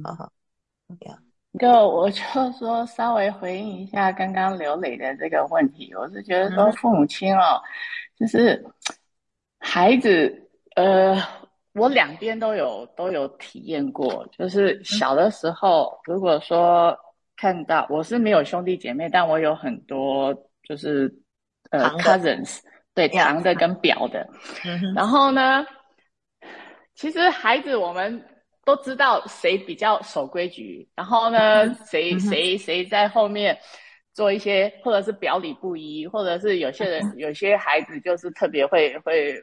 我就说稍微回应一下刚刚刘磊的这个问题，我是觉得说父母亲就是孩子我两边都有体验过，就是小的时候如果说看到我是没有兄弟姐妹，但我有很多就是cousins， 对，堂的跟表的，然后呢其实孩子我们都知道谁比较守规矩，然后呢谁在后面做一些，或者是表里不一，或者是有些孩子就是特别会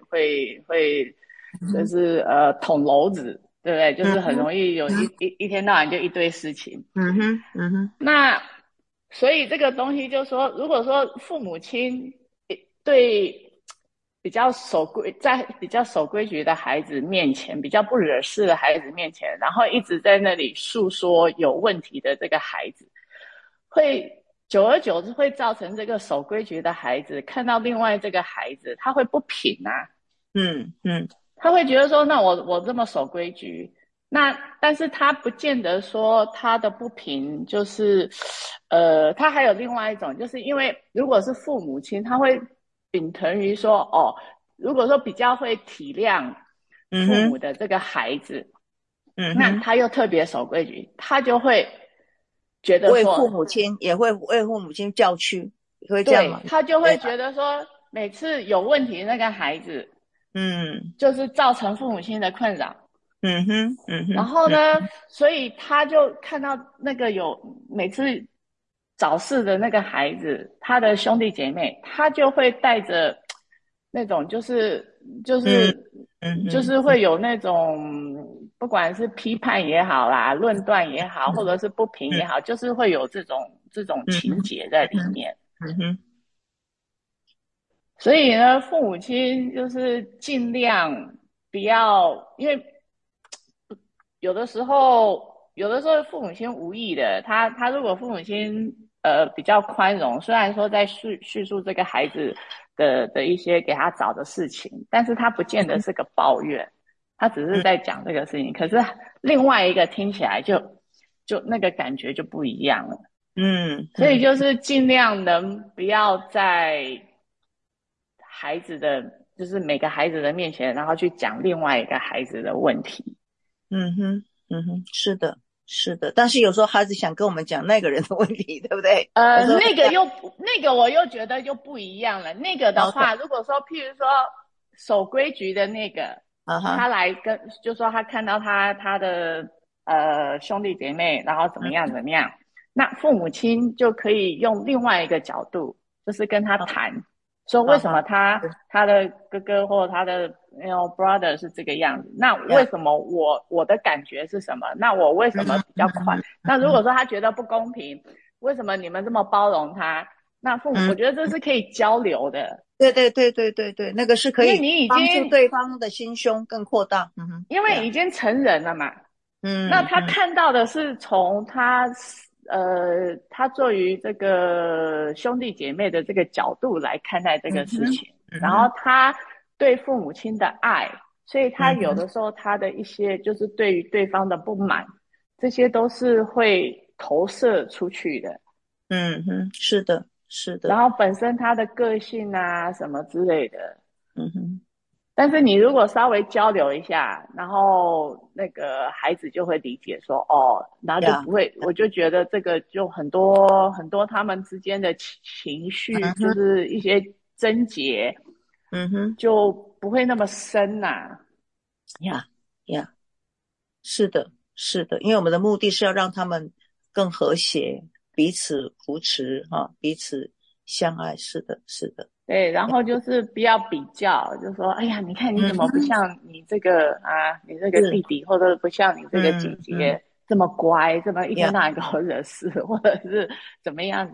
就是捅娄子，对不对？就是很容易有一天到晚就一堆事情。那所以这个东西就是说，如果说父母亲对在比较守规矩的孩子面前，比较不惹事的孩子面前，然后一直在那里诉说有问题的这个孩子，会久而久之会造成这个守规矩的孩子看到另外这个孩子，他会不平啊。他会觉得说，那我这么守规矩，但是他不见得说他的不平就是他还有另外一种，就是因为如果是父母亲，他会秉承于说如果说比较会体谅父母的这个孩子，那他又特别守规矩，他就会觉得说为父母亲也会为父母亲叫屈，会这样吗？ 他就会觉得说每次有问题那个孩子就是造成父母亲的困扰。然后呢所以他就看到那个有每次找事的那个孩子，他的兄弟姐妹，他就会带着那种就是会有那种不管是批判也好啦，论断也好，或者是不平也好，就是会有这种情节在里面。 所以呢，父母亲就是尽量不要，因为有的时候父母亲无意的，他如果父母亲比较宽容，虽然说在叙述这个孩子的一些给他找的事情，但是他不见得是个抱怨，他只是在讲这个事情。可是另外一个听起来就那个感觉就不一样了。所以就是尽量能不要在孩子的，就是每个孩子的面前，然后去讲另外一个孩子的问题。 是的，是的。但是有时候孩子想跟我们讲那个人的问题，对不对？ 那个我又觉得就不一样了。那个的话，如果说譬如说守规矩的那个，他来就说他看到他的兄弟姐妹，然后怎么样，那父母亲就可以用另外一个角度，就是跟他谈。说为什么他的哥哥或他的brother 是这个样子？那为什么我的感觉是什么？那我为什么比较快？那如果说他觉得不公平，为什么你们这么包容他？那父母，我觉得这是可以交流的。 对，那个是可以帮助对方的心胸更扩大。 因为已经成人了嘛。那他看到的是从他作于这个兄弟姐妹的这个角度来看待这个事情，然后他对父母亲的爱，所以他有的时候他的一些就是对于对方的不满，这些都是会投射出去的。 是的，是的。 然后本身他的个性啊什么之类的。但是你如果稍微交流一下，然后那个孩子就会理解说，然后就不会，我就觉得这个就很多很多他们之间的情绪，就是一些症结，就不会那么深呐。 是的，是的，因为我们的目的是要让他们更和谐，彼此扶持彼此相爱。是的，是的。 对，然后就是不要比较，就说哎呀，你看你怎么不像你这个你这个弟弟，或者不像你这个姐姐这么乖，这么一天到晚给我惹事，或者是怎么样。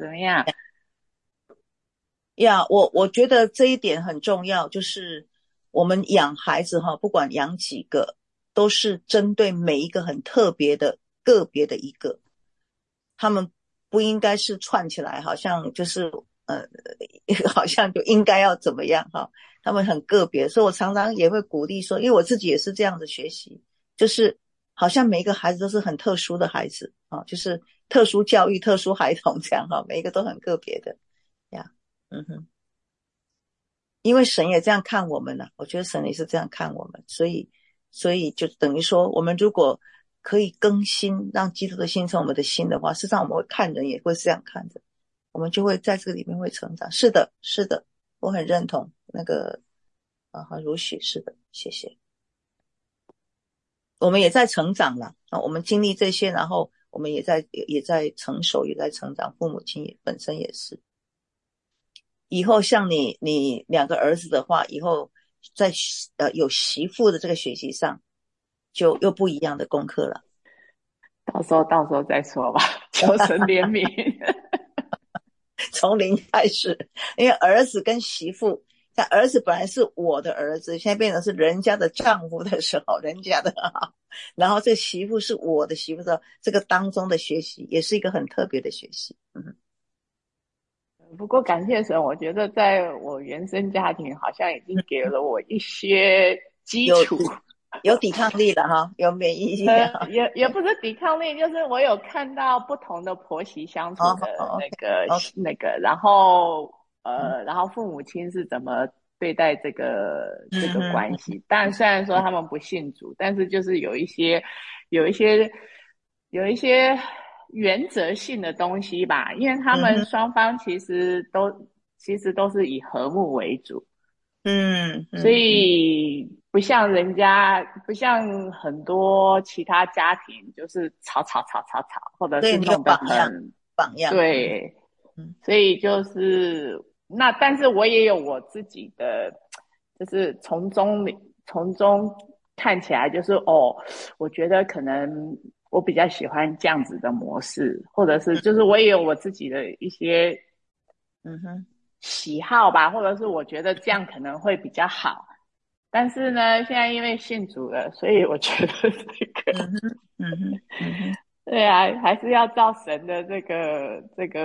我觉得这一点很重要，就是我们养孩子不管养几个，都是针对每一个很特别的个别的一个，他们不应该是串起来，好像就是好像就应该要怎么样他们很个别。所以我常常也会鼓励说，因为我自己也是这样的学习，就是好像每一个孩子都是很特殊的孩子就是特殊教育特殊孩童这样每一个都很个别的因为神也这样看我们我觉得神也是这样看我们，所以就等于说，我们如果可以更新，让基督的心成我们的心的话，事实上我们会看人也会这样看着，我们就会在这个里面会成长。是的，是的，我很认同那个如许，是的，谢谢。我们也在成长了我们经历这些，然后我们也在成熟，也在成长，父母亲本身也是。以后像你2个儿子的话，以后在有媳妇的这个学习上，就又不一样的功课了。 到时候再说吧，求神怜悯。 从零开始，因为儿子跟媳妇，像儿子本来是我的儿子，现在变成是人家的丈夫的时候，人家的然后这媳妇是我的媳妇的时候，这个当中的学习也是一个很特别的学习。 不过感谢神，我觉得在我原生家庭好像已经给了我一些基础， 有抵抗力了有免疫力也不是抵抗力，就是我有看到不同的婆媳相处的那个，然后父母亲是怎么对待这个关系。当然虽然说他们不信主，但是就是有一些原则性的东西吧，因为他们双方其实都是以和睦为主。所以不像很多其他家庭就是吵，或者是弄得很榜样。 对，所以就是但是我也有我自己的，就是从中看起来就是我觉得可能我比较喜欢这样子的模式，或者是就是我也有我自己的一些喜好吧，或者是我觉得这样可能会比较好。但是呢，现在因为信主了，所以我觉得这个，对啊，还是要照神的这个，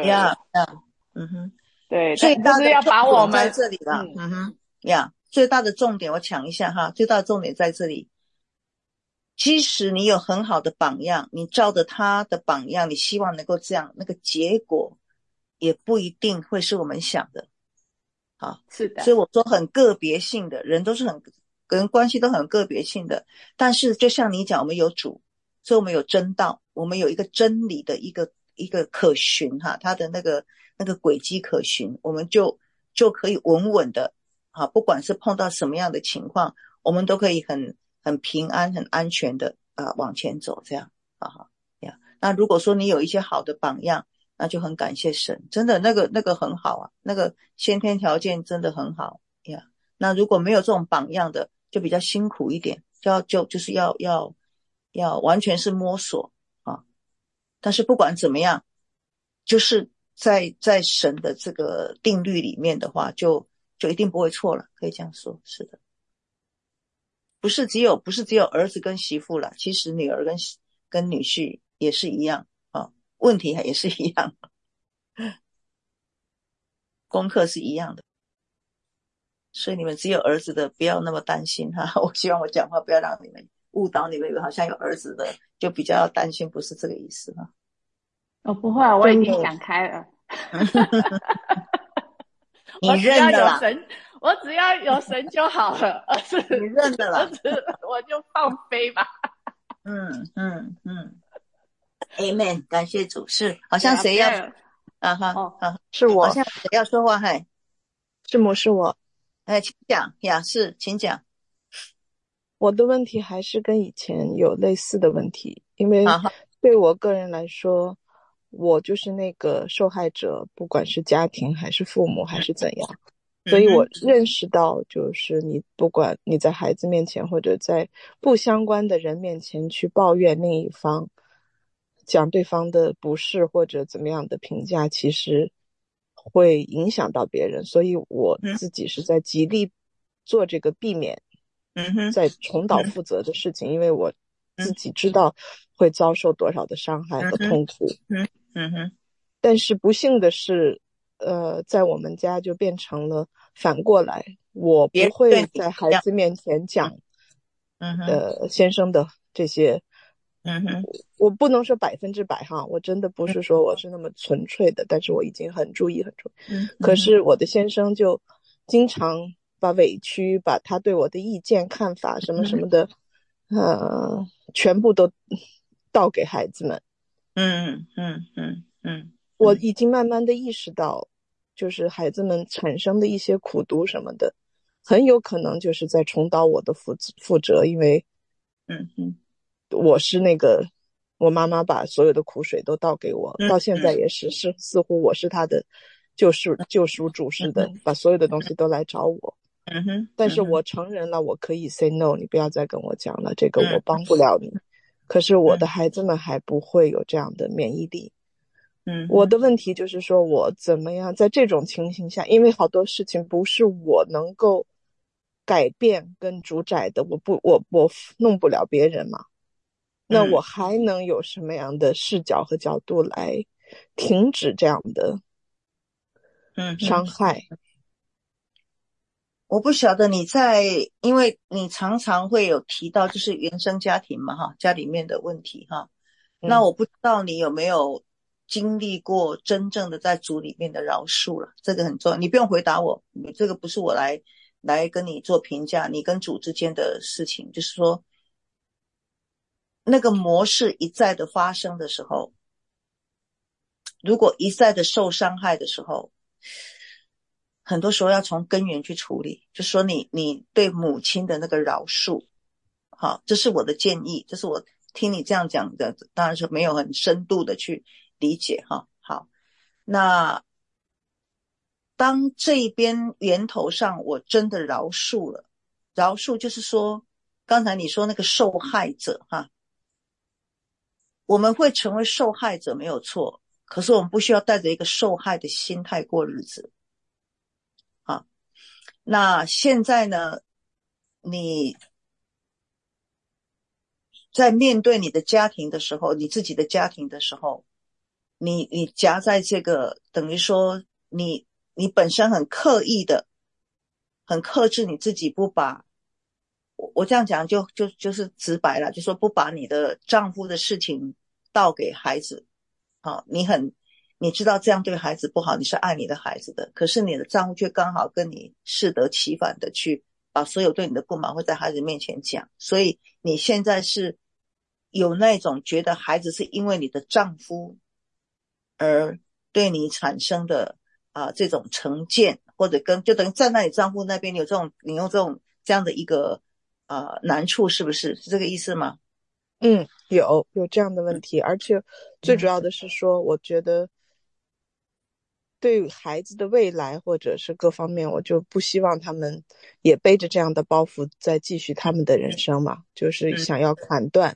对， 最大的就是要把我们在这里了，最大的重点我讲一下哈，最大的重点在这里。即使你有很好的榜样，你照着他的榜样，你希望能够这样，那个结果也不一定会是我们想的。好， 是的。 所以我说很个别性的人都是跟关系都很个别性的，但是就像你讲，我们有主，所以我们有真道，我们有一个真理的一个可循哈，他的那个轨迹可循，我们就可以稳稳的啊，不管是碰到什么样的情况，我们都可以很平安、很安全的往前走，这样呀。那如果说你有一些好的榜样，那就很感谢神，真的那个很好啊，那个先天条件真的很好呀。那如果没有这种榜样的，就比较辛苦一点，就是要完全是摸索啊。但是不管怎么样，就是在神的这个定律里面的话，就一定不会错了，可以这样说，是的。不是只有儿子跟媳妇了，其实女儿跟女婿也是一样啊，问题也是一样，功课是一样的。所以你们只有儿子的不要那么担心哈，我希望我讲话不要让你们误导你们，好像有儿子的就比较要担心，不是这个意思哈。 不会，我已经想开了。 你认了啦， 我只要有神就好了。 你认了啦， 我就放飞吧。 Amen， 感谢主。是，好像谁要是我， 好像谁要说话？嗨， 是我。 请讲呀，请讲。 我的问题还是跟以前有类似的问题，因为对我个人来说，我就是那个受害者，不管是家庭还是父母还是怎样，所以我认识到，就是你不管你在孩子面前或者在不相关的人面前去抱怨另一方，讲对方的不是或者怎么样的评价，其实会影响到别人，所以我自己是在极力做这个避免在重蹈覆辙的事情，因为我自己知道会遭受多少的伤害和痛苦。但是不幸的是在我们家就变成了反过来，我不会在孩子面前讲先生的这些我不能说100%哈，我真的不是说我是那么纯粹的，但是我已经很注意。可是我的先生就经常把委屈，把他对我的意见看法什么什么的全部都倒给孩子们。我已经慢慢的意识到，就是孩子们产生的一些苦毒什么的，很有可能就是在重蹈我的覆辙，因为我是那个我妈妈把所有的苦水都倒给我，到现在也是似乎我是她的救赎主似的，把所有的东西都来找我。但是我承认了，我可以 say no， 你不要再跟我讲了，这个我帮不了你。可是我的孩子们还不会有这样的免疫力。我的问题就是说，我怎么样在这种情形下，因为好多事情不是我能够改变跟主宰的，我弄不了别人嘛。那我还能有什么样的视角和角度来停止这样的伤害？ 我不晓得因为你常常会有提到就是原生家庭嘛哈，家里面的问题哈。那我不知道你有没有经历过真正的在主里面的饶恕了，这个很重要。你不用回答我，这个不是我来跟你做评价，你跟主之间的事情，就是说那个模式一再的发生的时候，如果一再的受伤害的时候，很多时候要从根源去处理，就是说你对母亲的那个饶恕，好，这是我的建议，这是我听你这样讲的，当然是没有很深度的去理解哈。好，那当这一边源头上我真的饶恕了，饶恕就是说刚才你说那个受害者哈，我们会成为受害者没有错，可是我们不需要带着一个受害的心态过日子。 那现在呢，你在面对你的家庭的时候，你自己的家庭的时候，你夹在这个等于说你本身很刻意的很克制你自己，不把我这样讲就是直白了，就说不把你的丈夫的事情倒给孩子。好，你知道这样对孩子不好，你是爱你的孩子的，可是你的丈夫却刚好跟你适得其反的去把所有对你的不满会在孩子面前讲，所以你现在是有那种觉得孩子是因为你的丈夫而对你产生的这种成见，或者就等于站在你丈夫那边，你用这样的一个难处，是不是这个意思吗？ 有这样的问题，而且最主要的是说，我觉得对孩子的未来或者是各方面，我就不希望他们也背着这样的包袱再继续他们的人生嘛，就是想要砍断。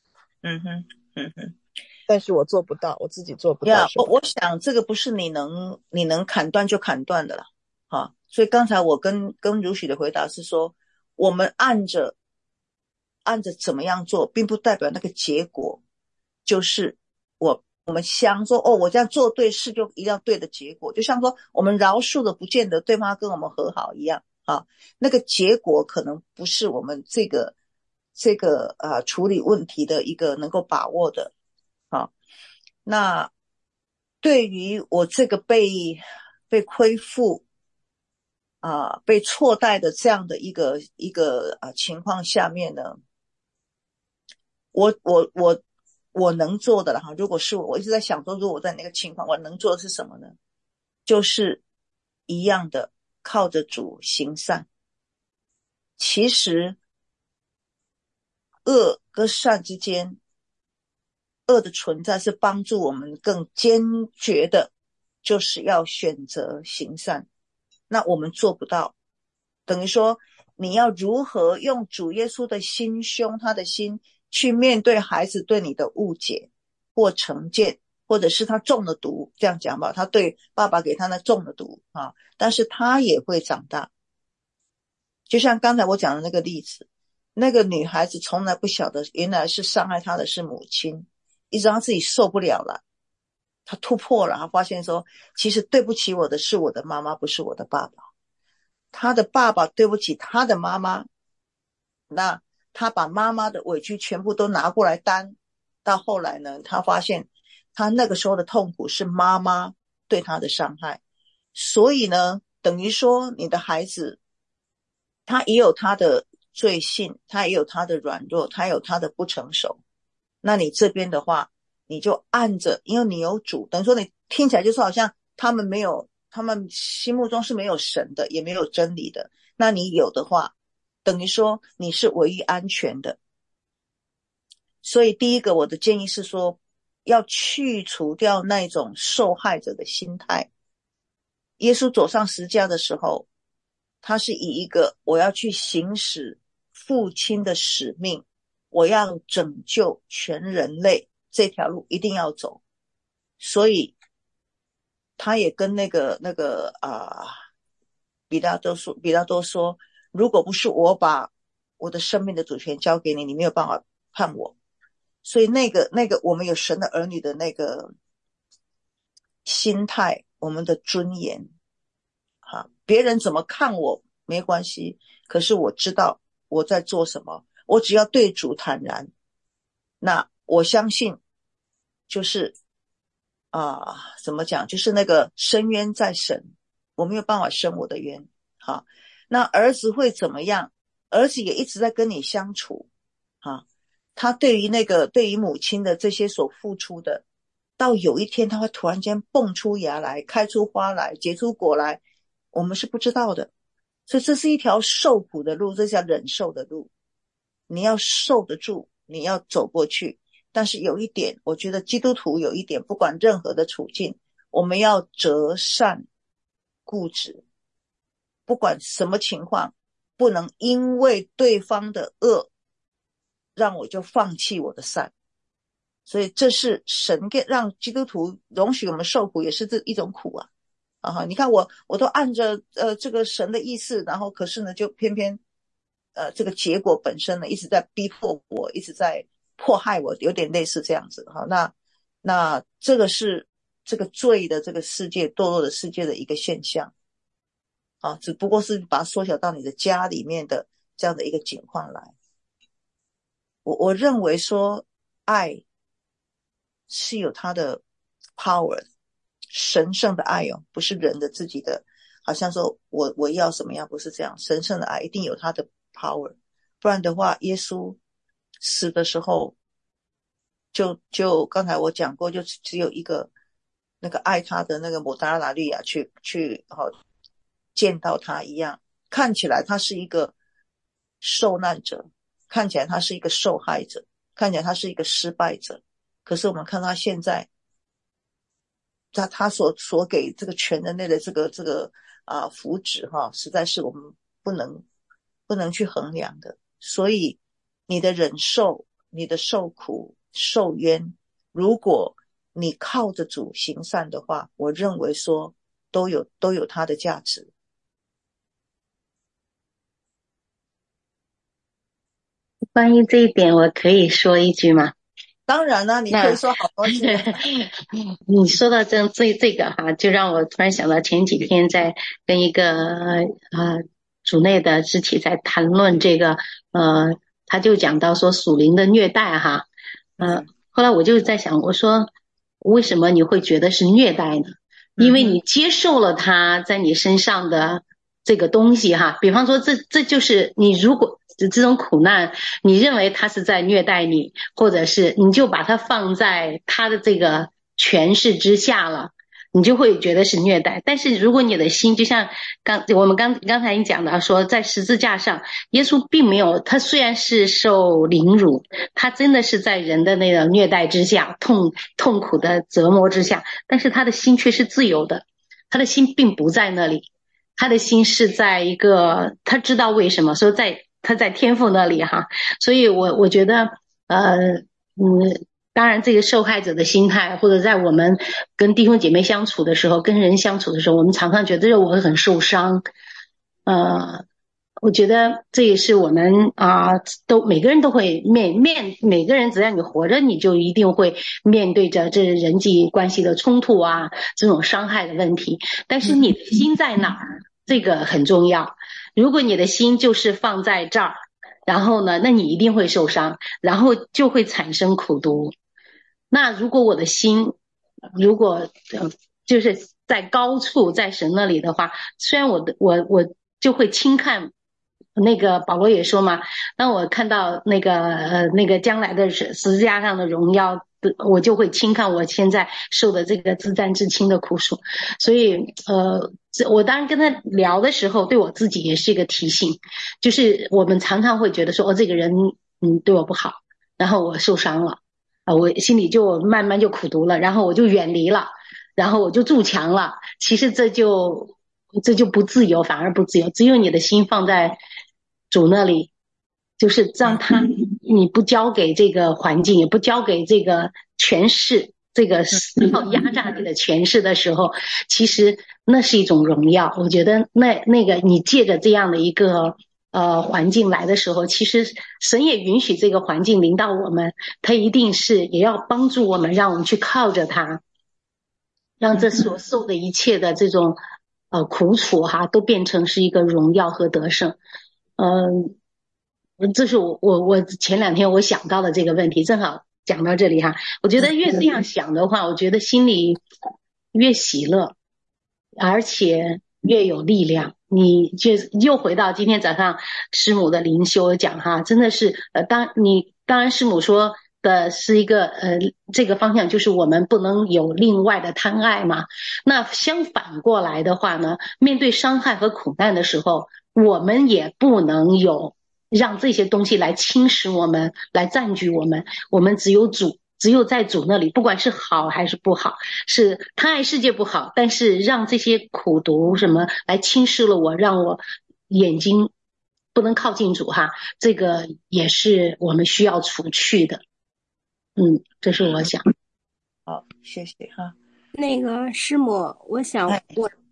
但是我做不到，我自己做不到。 我想这个不是你能砍断就砍断的了。所以刚才我跟如许的回答是说，我们按着怎么样做，并不代表那个结果就是我们想说我这样做对事就一定要对的结果，就像说我们饶恕的不见得对方跟我们和好一样那个结果可能不是我们这个处理问题的一个能够把握的。那对于我这个被亏负被错待的这样的一个情况下面呢，我能做的了如果是我一直在想说，如果我在那个情况，我能做的是什么呢？就是一样的靠着主行善。其实恶跟善之间，恶的存在是帮助我们更坚决的，就是要选择行善。那我们做不到，等于说你要如何用主耶稣的心胸，他的心去面对孩子对你的误解或成见，或者是他中了毒，这样讲吧，他对爸爸给他那中了毒但是他也会长大。就像刚才我讲的那个例子，那个女孩子从来不晓得原来是伤害她的是母亲，一直到自己受不了了，她突破了，她发现说其实对不起我的是我的妈妈，不是我的爸爸。他的爸爸对不起他的妈妈，那他把妈妈的委屈全部都拿过来担。到后来呢，他发现他那个时候的痛苦是妈妈对他的伤害。所以呢，等于说你的孩子他也有他的罪性，他也有他的软弱，他有他的不成熟。那你这边的话，你就按着，因为你有主，等于说你听起来就是好像他们心目中是没有神的，也没有真理的。那你有的话，等于说你是唯一安全的。所以第一个我的建议是说，要去除掉那种受害者的心态。耶稣走上十字架的时候，他是以一个我要去行使父亲的使命，我要拯救全人类，这条路一定要走。所以他也跟比拉多说，如果不是我把我的生命的主权交给你，你没有办法判我。所以那个我们有神的儿女的那个心态，我们的尊严别人怎么看我没关系，可是我知道我在做什么，我只要对主坦然。那我相信就是怎么讲，就是那个伸冤在神，我没有办法伸我的冤那儿子会怎么样？儿子也一直在跟你相处他对于母亲的这些所付出的，到有一天他会突然间蹦出芽来，开出花来，结出果来，我们是不知道的。所以这是一条受苦的路，这叫忍受的路。你要受得住，你要走过去。但是有一点，我觉得基督徒有一点，不管任何的处境，我们要择善固执，不管什么情况，不能因为对方的恶让我就放弃我的善。所以这是神让基督徒容许我们受苦，也是这一种苦你看我都按着这个神的意思，然后可是呢就偏偏这个结果本身呢一直在逼迫我，一直在迫害我，有点类似这样子那这个是这个罪的这个世界，堕落的世界的一个现象只不过是把它缩小到你的家里面的这样的一个情况来。我认为说爱是有它的 power， 神圣的爱不是人的自己的，好像说我要什么样，不是这样。神圣的爱一定有它的 power， 不然的话耶稣死的时候就刚才我讲过，就只有一个那个爱他的那个抹大拉利亚去见到他一样，看起来他是一个受难者，看起来他是一个受害者，看起来他是一个失败者，可是我们看他现在他所给这个全人类的这个福祉实在是我们不能去衡量的。所以你的忍受，你的受苦受冤，如果你靠着主行善的话，我认为说都有它的价值。 关于这一点我可以说一句吗？ 当然了，你可以说好多句。 你说到这个就让我突然想到前几天在跟一个主内的肢体在谈论这个他就讲到说属灵的虐待后来我就在想，我说为什么你会觉得是虐待呢？因为你接受了他在你身上的这个东西比方说这就是你如果这种苦难你认为他是在虐待你，或者是你就把它放在他的这个权势之下了，你就会觉得是虐待。但是如果你的心就像我们刚才已经讲到说，在十字架上耶稣并没有，他虽然是受凌辱，他真的是在人的那个虐待之下，痛苦的折磨之下，但是他的心却是自由的，他的心并不在那里，他的心是在一个他知道为什么，所以他在天父那里所以我觉得当然这个受害者的心态，或者在我们跟弟兄姐妹相处的时候，跟人相处的时候，我们常常觉得我很受伤我觉得这也是我们每个人都会每个人只要你活着，你就一定会面对着这人际关系的冲突这种伤害的问题。但是你的心在哪儿，这个很重要。如果你的心就是放在这儿，然后呢，那你一定会受伤，然后就会产生苦毒。那如果我的心就是在高处，在神那里的话，虽然我就会轻看。那个保罗也说嘛，当我看到那个将来的十字架上的荣耀，我就会轻看我现在受的这个自战自轻的苦楚。所以我当然跟他聊的时候，对我自己也是一个提醒，就是我们常常会觉得说这个人对我不好，然后我受伤了我心里就慢慢就苦毒了，然后我就远离了，然后我就筑墙了。其实这就不自由，反而不自由。只有你的心放在主那里，就是让你不交给这个环境，也不交给这个权势，这个压榨你的权势的时候，其实那是一种荣耀。我觉得那个你借着这样的一个环境来的时候，其实神也允许这个环境临到我们，他一定是也要帮助我们，让我们去靠着他，让这所受的一切的这种苦楚都变成是一个荣耀和得胜。这是我前2天我想到的这个问题，正好讲到这里我觉得越这样想的话，我觉得心里越喜乐，而且越有力量。你就又回到今天早上师母的灵修讲真的是当然师母说的是一个这个方向，就是我们不能有另外的贪爱嘛。那相反过来的话呢，面对伤害和苦难的时候，我们也不能有让这些东西来侵蚀我们，来占据我们。我们只有在主那里，不管是好还是不好，是贪爱世界不好，但是让这些苦毒什么来侵蚀了我，让我眼睛不能靠近主这个也是我们需要除去的。这是我想。 好，谢谢那个师母，我想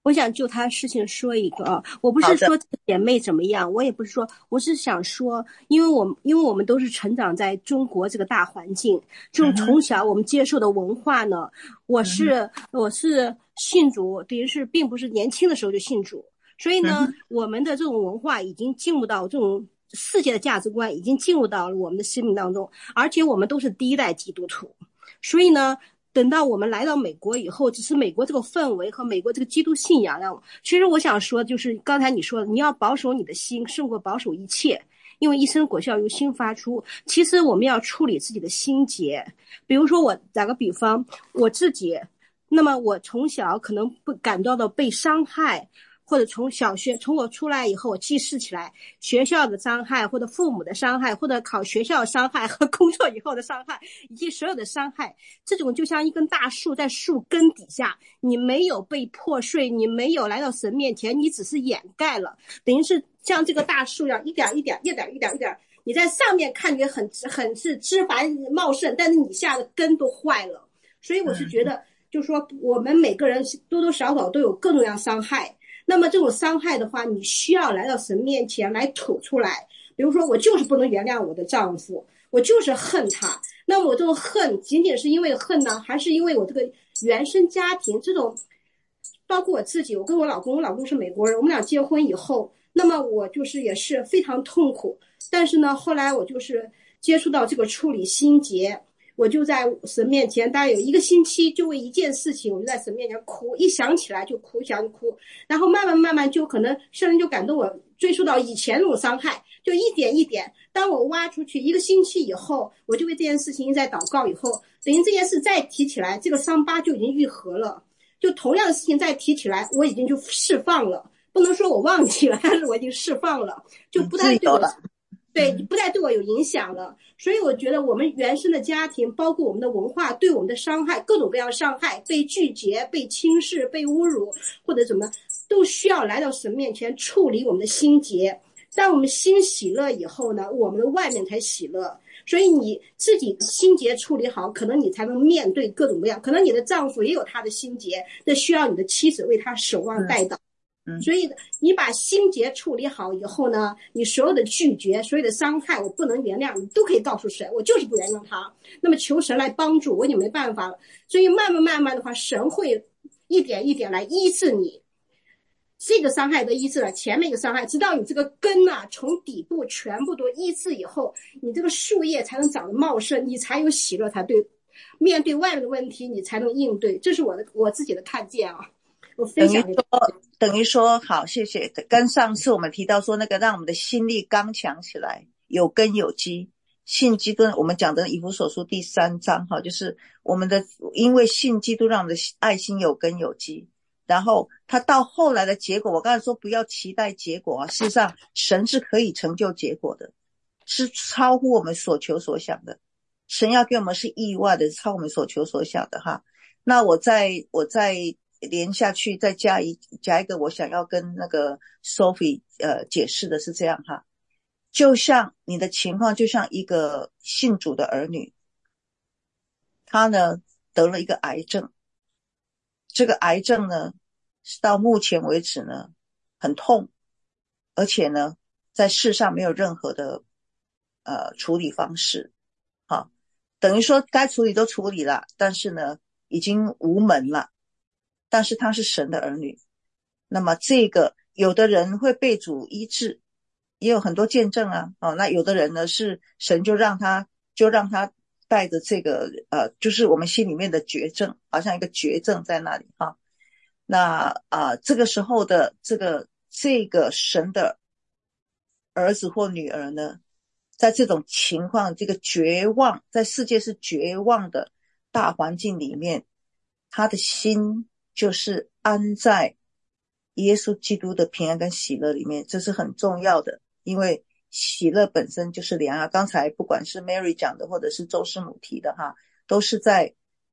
我想就他事情说一个啊，我不是说姐妹怎么样，我也不是说，我是想说，因为我们都是成长在中国这个大环境，这种从小我们接受的文化呢，我是信主，等于是并不是年轻的时候就信主，所以呢，我们的这种文化已经进入到这种世界的价值观已经进入到了我们的生命当中，而且我们都是第一代基督徒，所以呢。等到我们来到美国以后，只是美国这个氛围和美国这个基督信仰让我，其实我想说，就是刚才你说的，你要保守你的心，胜过保守一切，因为一生果效由心发出。其实我们要处理自己的心结，比如说我打个比方，我自己，那么我从小可能不感到的被伤害。或者从小学，从我出来以后，我记事起来，学校的伤害，或者父母的伤害，或者考学校的伤害和工作以后的伤害，以及所有的伤害，这种就像一根大树在树根底下，你没有被破碎，你没有来到神面前，你只是掩盖了，等于是像这个大树一样，一点一点，你在上面看觉很是枝繁茂盛，但是你下的根都坏了。所以我是觉得，就是说我们每个人多多少少都有各种各样伤害。那么这种伤害的话，你需要来到神面前来吐出来。比如说，我就是不能原谅我的丈夫，我就是恨他。那么我这种恨，仅仅是因为恨呢，还是因为我这个原生家庭这种，包括我自己，我跟我老公是美国人，我们俩结婚以后，那么我就是也是非常痛苦。但是呢，后来我就是接触到这个处理心结。我就在神面前，大概有1个星期，就为一件事情，我就在神面前哭，一想起来就哭，想就哭，然后慢慢就可能圣灵就感动我，追溯到以前那种伤害，就一点一点。当我挖出去1个星期以后，我就为这件事情在祷告以后，等于这件事再提起来，这个伤疤就已经愈合了。就同样的事情再提起来，我已经就释放了，不能说我忘记了，但是我已经释放了，就不太对我。对，不再对我有影响了，所以我觉得我们原生的家庭，包括我们的文化对我们的伤害，各种各样的伤害，被拒绝、被轻视、被侮辱，或者怎么，都需要来到神面前处理我们的心结。当我们心喜乐以后呢，我们的外面才喜乐。所以你自己心结处理好，可能你才能面对各种各样。可能你的丈夫也有他的心结，那需要你的妻子为他守望带祷。所以你把心结处理好以后呢，你所有的拒绝，所有的伤害，我不能原谅，你都可以告诉神，我就是不原谅他。那么求神来帮助我，也没办法了。所以慢慢的话，神会一点一点来医治你。这个伤害都医治了，前面一个伤害，直到你这个根啊，从底部全部都医治以后，你这个树叶才能长得茂盛，你才有喜乐，才对面对外面的问题，你才能应对。这是我自己的看见啊。我分享等于说好，谢谢。跟上次我们提到说那个让我们的心力刚强起来，有根有基，信基督，我们讲的以弗所书第3章哈，就是我们的因为信基督让我们的爱心有根有基，然后他到后来的结果，我刚才说不要期待结果啊，事实上神是可以成就结果的，是超乎我们所求所想的，神要给我们是意外的，超乎我们所求所想的哈。那我再连下去再加一个我想要跟那个 Sophie 解释的是这样哈，就像你的情况就像一个信主的儿女，他呢得了一个癌症，这个癌症呢到目前为止呢很痛，而且呢在世上没有任何的处理方式，好，等于说该处理都处理了，但是呢已经无门了，但是他是神的儿女，那么这个有的人会被主医治，也有很多见证啊，那有的人呢是神就让他带着这个就是我们心里面的绝症，好像一个绝症在那里哈。那这个时候的这个神的儿子或女儿呢，在这种情况，这个绝望，在世界是绝望的大环境里面，他的心就是安在耶稣基督的平安跟喜乐里面，这是很重要的，因为喜乐本身就是良啊。刚才不管是 Mary 讲的或者是周师母提的哈，都是在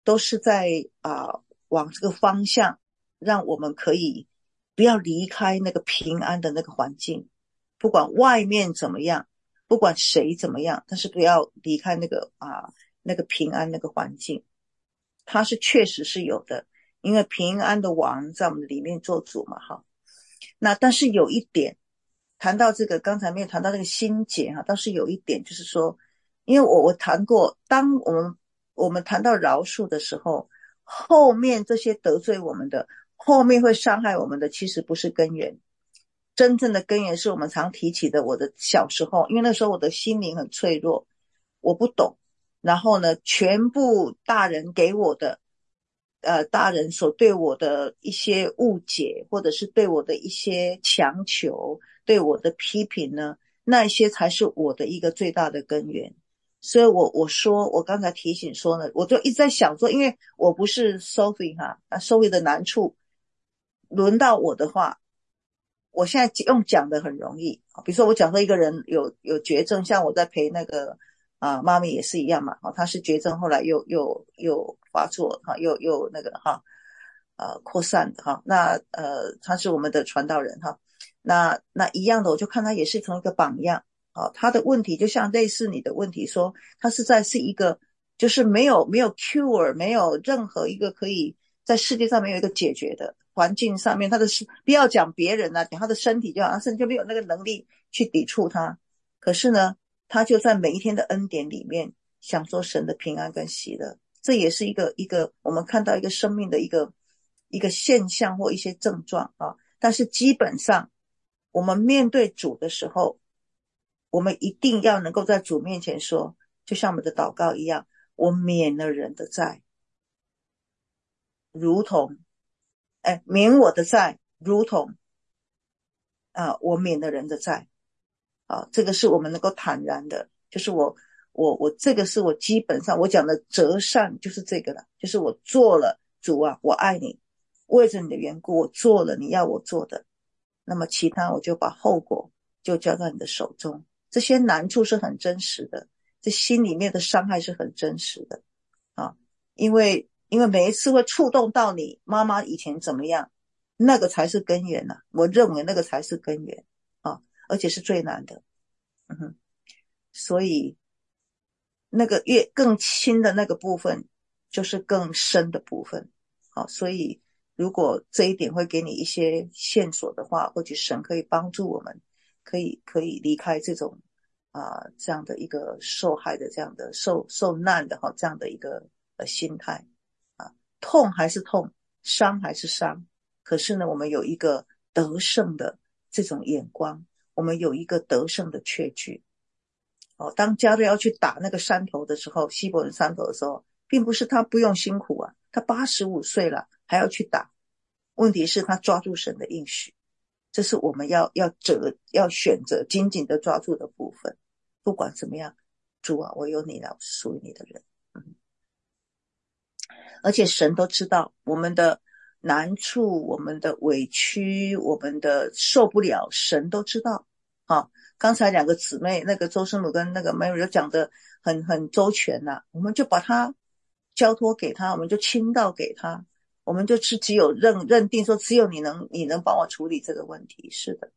往这个方向，让我们可以不要离开那个平安的那个环境，不管外面怎么样，不管谁怎么样，但是不要离开那个平安那个环境，它是确实是有的。 因为平安的王在我们的里面做主嘛哈。那但是有一点谈到这个，刚才没有谈到那个心结哈，倒是有一点就是说，因为我谈过，当我们谈到饶恕的时候，后面这些得罪我们的，后面会伤害我们的，其实不是根源。真正的根源是我们常提起的，我的小时候，因为那时候我的心灵很脆弱，我不懂，然后呢，全部大人给我的大人所对我的一些误解，或者是对我的一些强求，对我的批评呢，那一些才是我的一个最大的根源。所以我说，我刚才提醒说呢，我就一直在想说，因为我不是 Sophie 哈，Sophie 的难处轮到我的话，我现在用讲的很容易，比如说我讲说一个人有绝症，像我在陪那个妈咪也是一样嘛，他是绝症，后来又发作哈，又那个哈扩散的哈，那他是我们的传道人哈，那一样的，我就看他也是从一个榜样啊，他的问题就像类似你的问题，说他是一个就是没有 cure， 没有任何一个可以在世界上没有一个解决的环境上面，他的不要讲别人啊，讲他的身体就好像甚至就没有那个能力去抵触他，可是呢他就在每一天的恩典里面享受神的平安跟喜乐，这也是一个我们看到一个生命的一个现象或一些症状啊。但是基本上我们面对主的时候，我们一定要能够在主面前说，就像我们的祷告一样，我免了人的债，如同免我的债，如同我免了人的债啊，这个是我们能够坦然的，就是我这个是我基本上我讲的择善就是这个了，就是我做了，主啊，我爱你，为着你的缘故我做了你要我做的，那么其他我就把后果就交到你的手中。这些难处是很真实的，这心里面的伤害是很真实的啊，因为每一次会触动到你妈妈以前怎么样，那个才是根源啊，我认为那个才是根源啊，而且是最难的。所以那个更轻的那个部分就是更深的部分啊，所以如果这一点会给你一些线索的话，或许神可以帮助我们可以离开这种这样的一个受害的这样的受难的这样的一个心态啊，痛还是痛，伤还是伤，可是呢我们有一个得胜的这种眼光，我们有一个得胜的确据当加略要去打那个山头的时候，希伯伦山头的时候，并不是他不用辛苦啊，他85岁了还要去打，问题是他抓住神的应许，这是我们要选择紧紧的抓住的部分。不管怎么样，主啊，我有你了，我是属于你的人。而且神都知道我们的难处，我们的委屈，我们的受不了，神都知道刚才两个姊妹，那个周师母跟那个 Mary 就讲的很周全我们就把它交托给他，我们就倾倒给他，我们就是只有认定说只有你能帮我处理这个问题。是的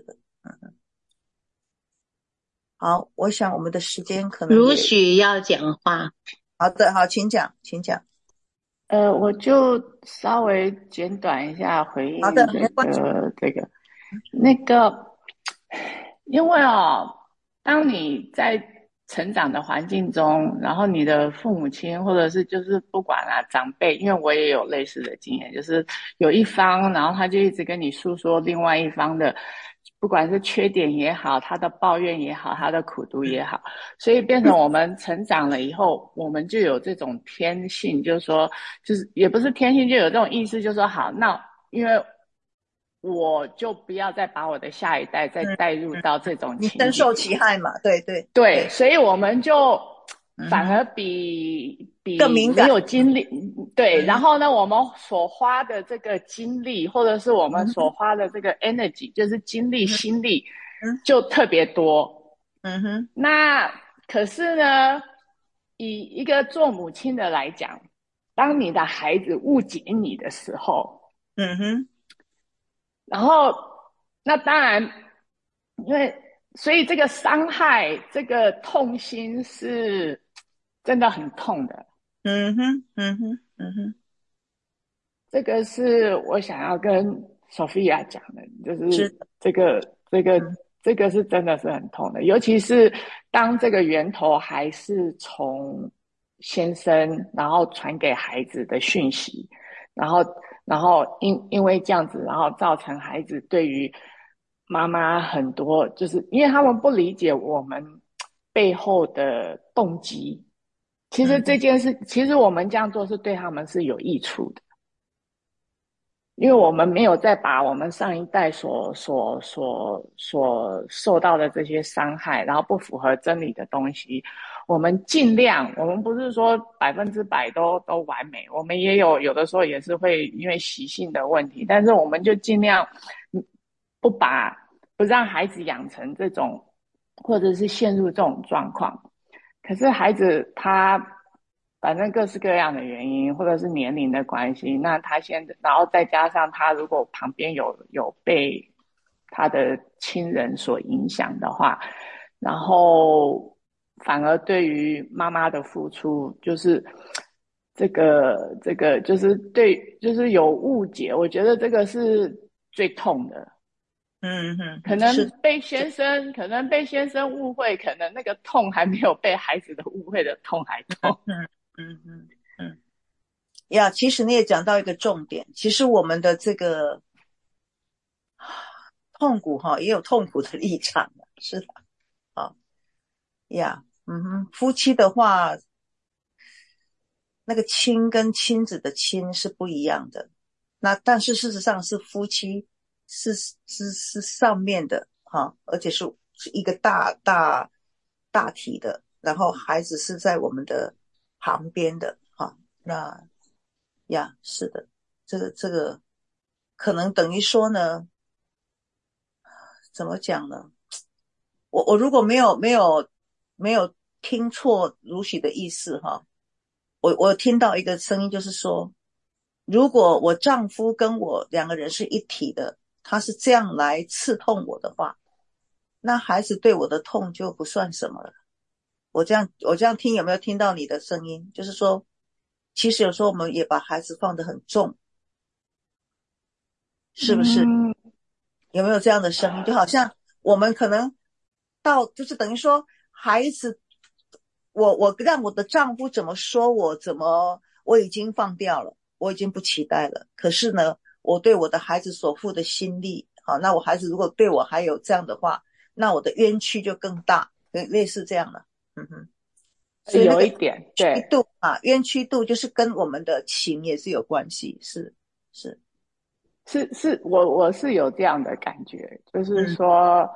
好，我想我们的时间可能如许要讲话。 好的，好，请讲。 我就稍微简短一下回应这个那个，因为当你在成长的环境中，然后你的父母亲或者是就是不管长辈，因为我也有类似的经验，就是有一方，然后他就一直跟你诉说另外一方的不管是缺点也好，他的抱怨也好，他的苦毒也好，所以变成我们成长了以后，我们就有这种天性，就是说，就是也不是天性，就有这种意识，就是说好，那因为我就不要再把我的下一代再带入到这种情景， 你深受其害嘛， 对，所以我们就反而比更敏感， 没有经历，对，然后呢，我们所花的这个精力，或者是我们所花的这个 energy，就是精力、心力，就特别多。那可是呢，以一个做母亲的来讲，当你的孩子误解你的时候，然后那当然，因为所以这个伤害，这个痛心是真的很痛的。 这个是我想要跟 Sophia 讲的，就是这个是真的是很痛的，尤其是当这个源头还是从先生然后传给孩子的讯息，然后因为这样子，然后造成孩子对于妈妈很多，就是因为他们不理解我们背后的动机。其实这件事，其实我们这样做是对他们是有益处的，因为我们没有再把我们上一代所受到的这些伤害，然后不符合真理的东西，我们尽量，我们不是说100%都完美，我们也有的时候也是会因为习性的问题，但是我们就尽量不让孩子养成这种，或者是陷入这种状况。可是孩子他反正各式各样的原因，或者是年龄的关系，那他然后再加上他如果旁边有被他的亲人所影响的话，然后反而对于妈妈的付出，就是这个就是有误解，我觉得这个是最痛的。可能被先生误会，可能那个痛还没有被孩子的误会的痛还痛。 其实你也讲到一个重点，其实我们的这个痛苦也有痛苦的立场，是的，夫妻的话，那个亲跟亲子的亲是不一样的，那但是事实上是夫妻是上面的而且是一个大体的，然后孩子是在我们的旁边的那是的，这个可能等于说呢，怎么讲呢？我如果没有听错如许的意思我听到一个声音，就是说，如果我丈夫跟我两个人是一体的，他是这样来刺痛我的话，那孩子对我的痛就不算什么了。我这样听，有没有听到你的声音？就是说，其实有时候我们也把孩子放得很重，是不是？有没有这样的声音？就好像我们可能就是等于说，孩子，我让我的丈夫怎么说我已经放掉了，我已经不期待了。可是呢，我对我的孩子所付的心力，那我孩子如果对我还有这样的话，那我的冤屈就更大，类似这样了。 所以有一点对冤屈度就是跟我们的情也是有关系，是， 我是有这样的感觉，就是说。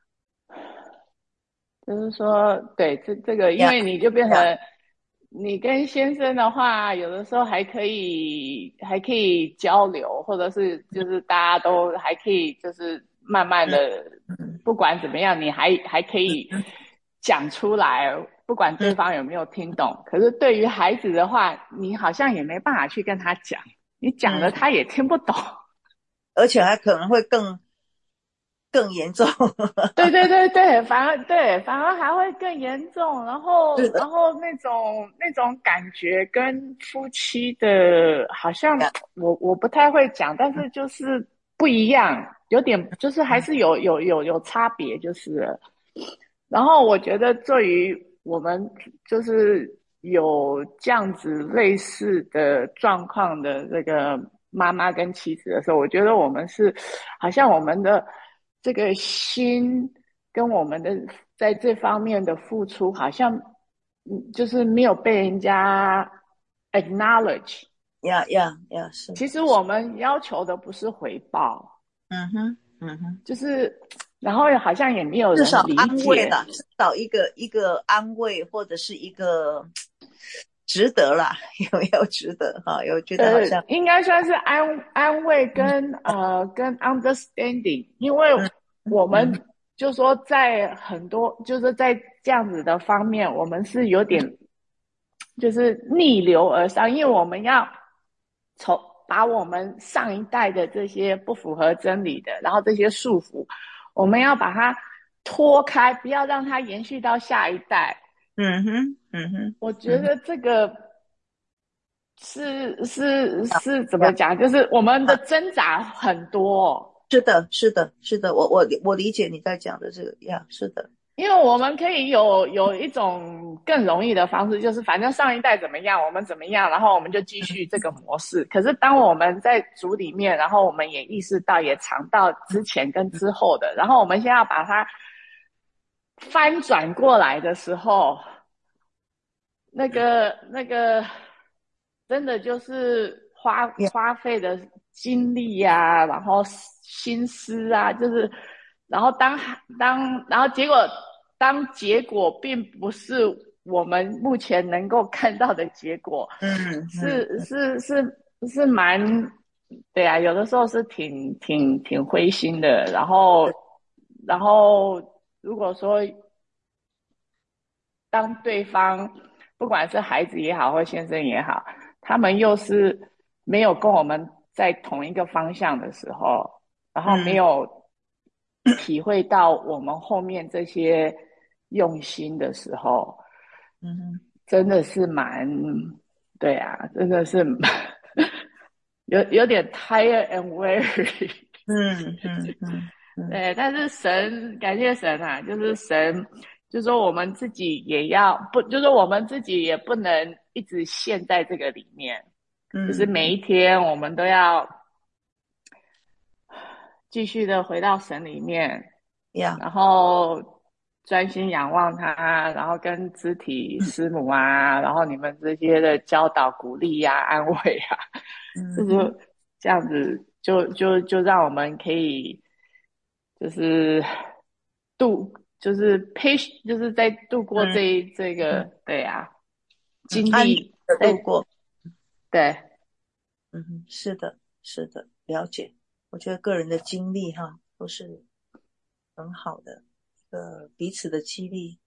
对，这个，因为你就变成你跟先生的话，有的时候还可以交流，或者是就是大家都还可以就是慢慢的，不管怎么样，你还可以讲出来，不管对方有没有听懂。可是对于孩子的话，你好像也没办法去跟他讲，你讲了他也听不懂， 而且还可能会更严重。 对，反而还会更严重，然后那种感觉跟夫妻的好像我不太会讲，但是就是不一样，有点就是还是有差别就是了。然后我觉得对于我们就是有这样子类似的状况的这个妈妈跟妻子的时候，我觉得我们是好像我们的这个心跟我们的在这方面的付出好像就是没有被人家 acknowledge。 是。 其实我们要求的不是回报，就是然后好像也没有人理解， 至少安慰啦，至少一个安慰或者是一个值得啦，有没有值得有觉得好像应该算是安慰跟understanding， 因为我们就说在很多就是在这样子的方面，我们是有点就是逆流而上，因为我们要把我们上一代的这些不符合真理的，然后这些束缚，我们要把它脱开，不要让它延续到下一代。我觉得这个是怎么讲？就是我们的挣扎很多。 是的，是的，是的，我理解你在讲的这个呀，是的。 因为我们可以有一种更容易的方式，就是反正上一代怎么样，我们怎么样，然后我们就继续这个模式。可是当我们在组里面，然后我们也意识到，也尝到之前跟之后的，然后我们现在要把它翻转过来的时候，那个真的就是花费的精力啊，然后心思啊，就是然后然后结果并不是我们目前能够看到的结果，是蛮对啊，有的时候是挺灰心的，然后如果说当对方不管是孩子也好或先生也好，他们又是没有跟我们在同一个方向的时候，然后没有体会到我们后面这些用心的时候，真的是对啊，真的是有点 tired and weary。对，但是感谢神啊，就是神，就是说我们自己也要就是我们自己也不能一直陷在这个里面，就是每一天我们都要继续的回到神里面，然后专心仰望他，然后跟肢体师母啊，然后你们这些的教导、鼓励啊、安慰啊，就是这样子，就让我们可以就是就是在度过这个对啊经历的度过， 对， 是的，是的，了解。我觉得个人的经历哈都是很好的一个彼此的激励。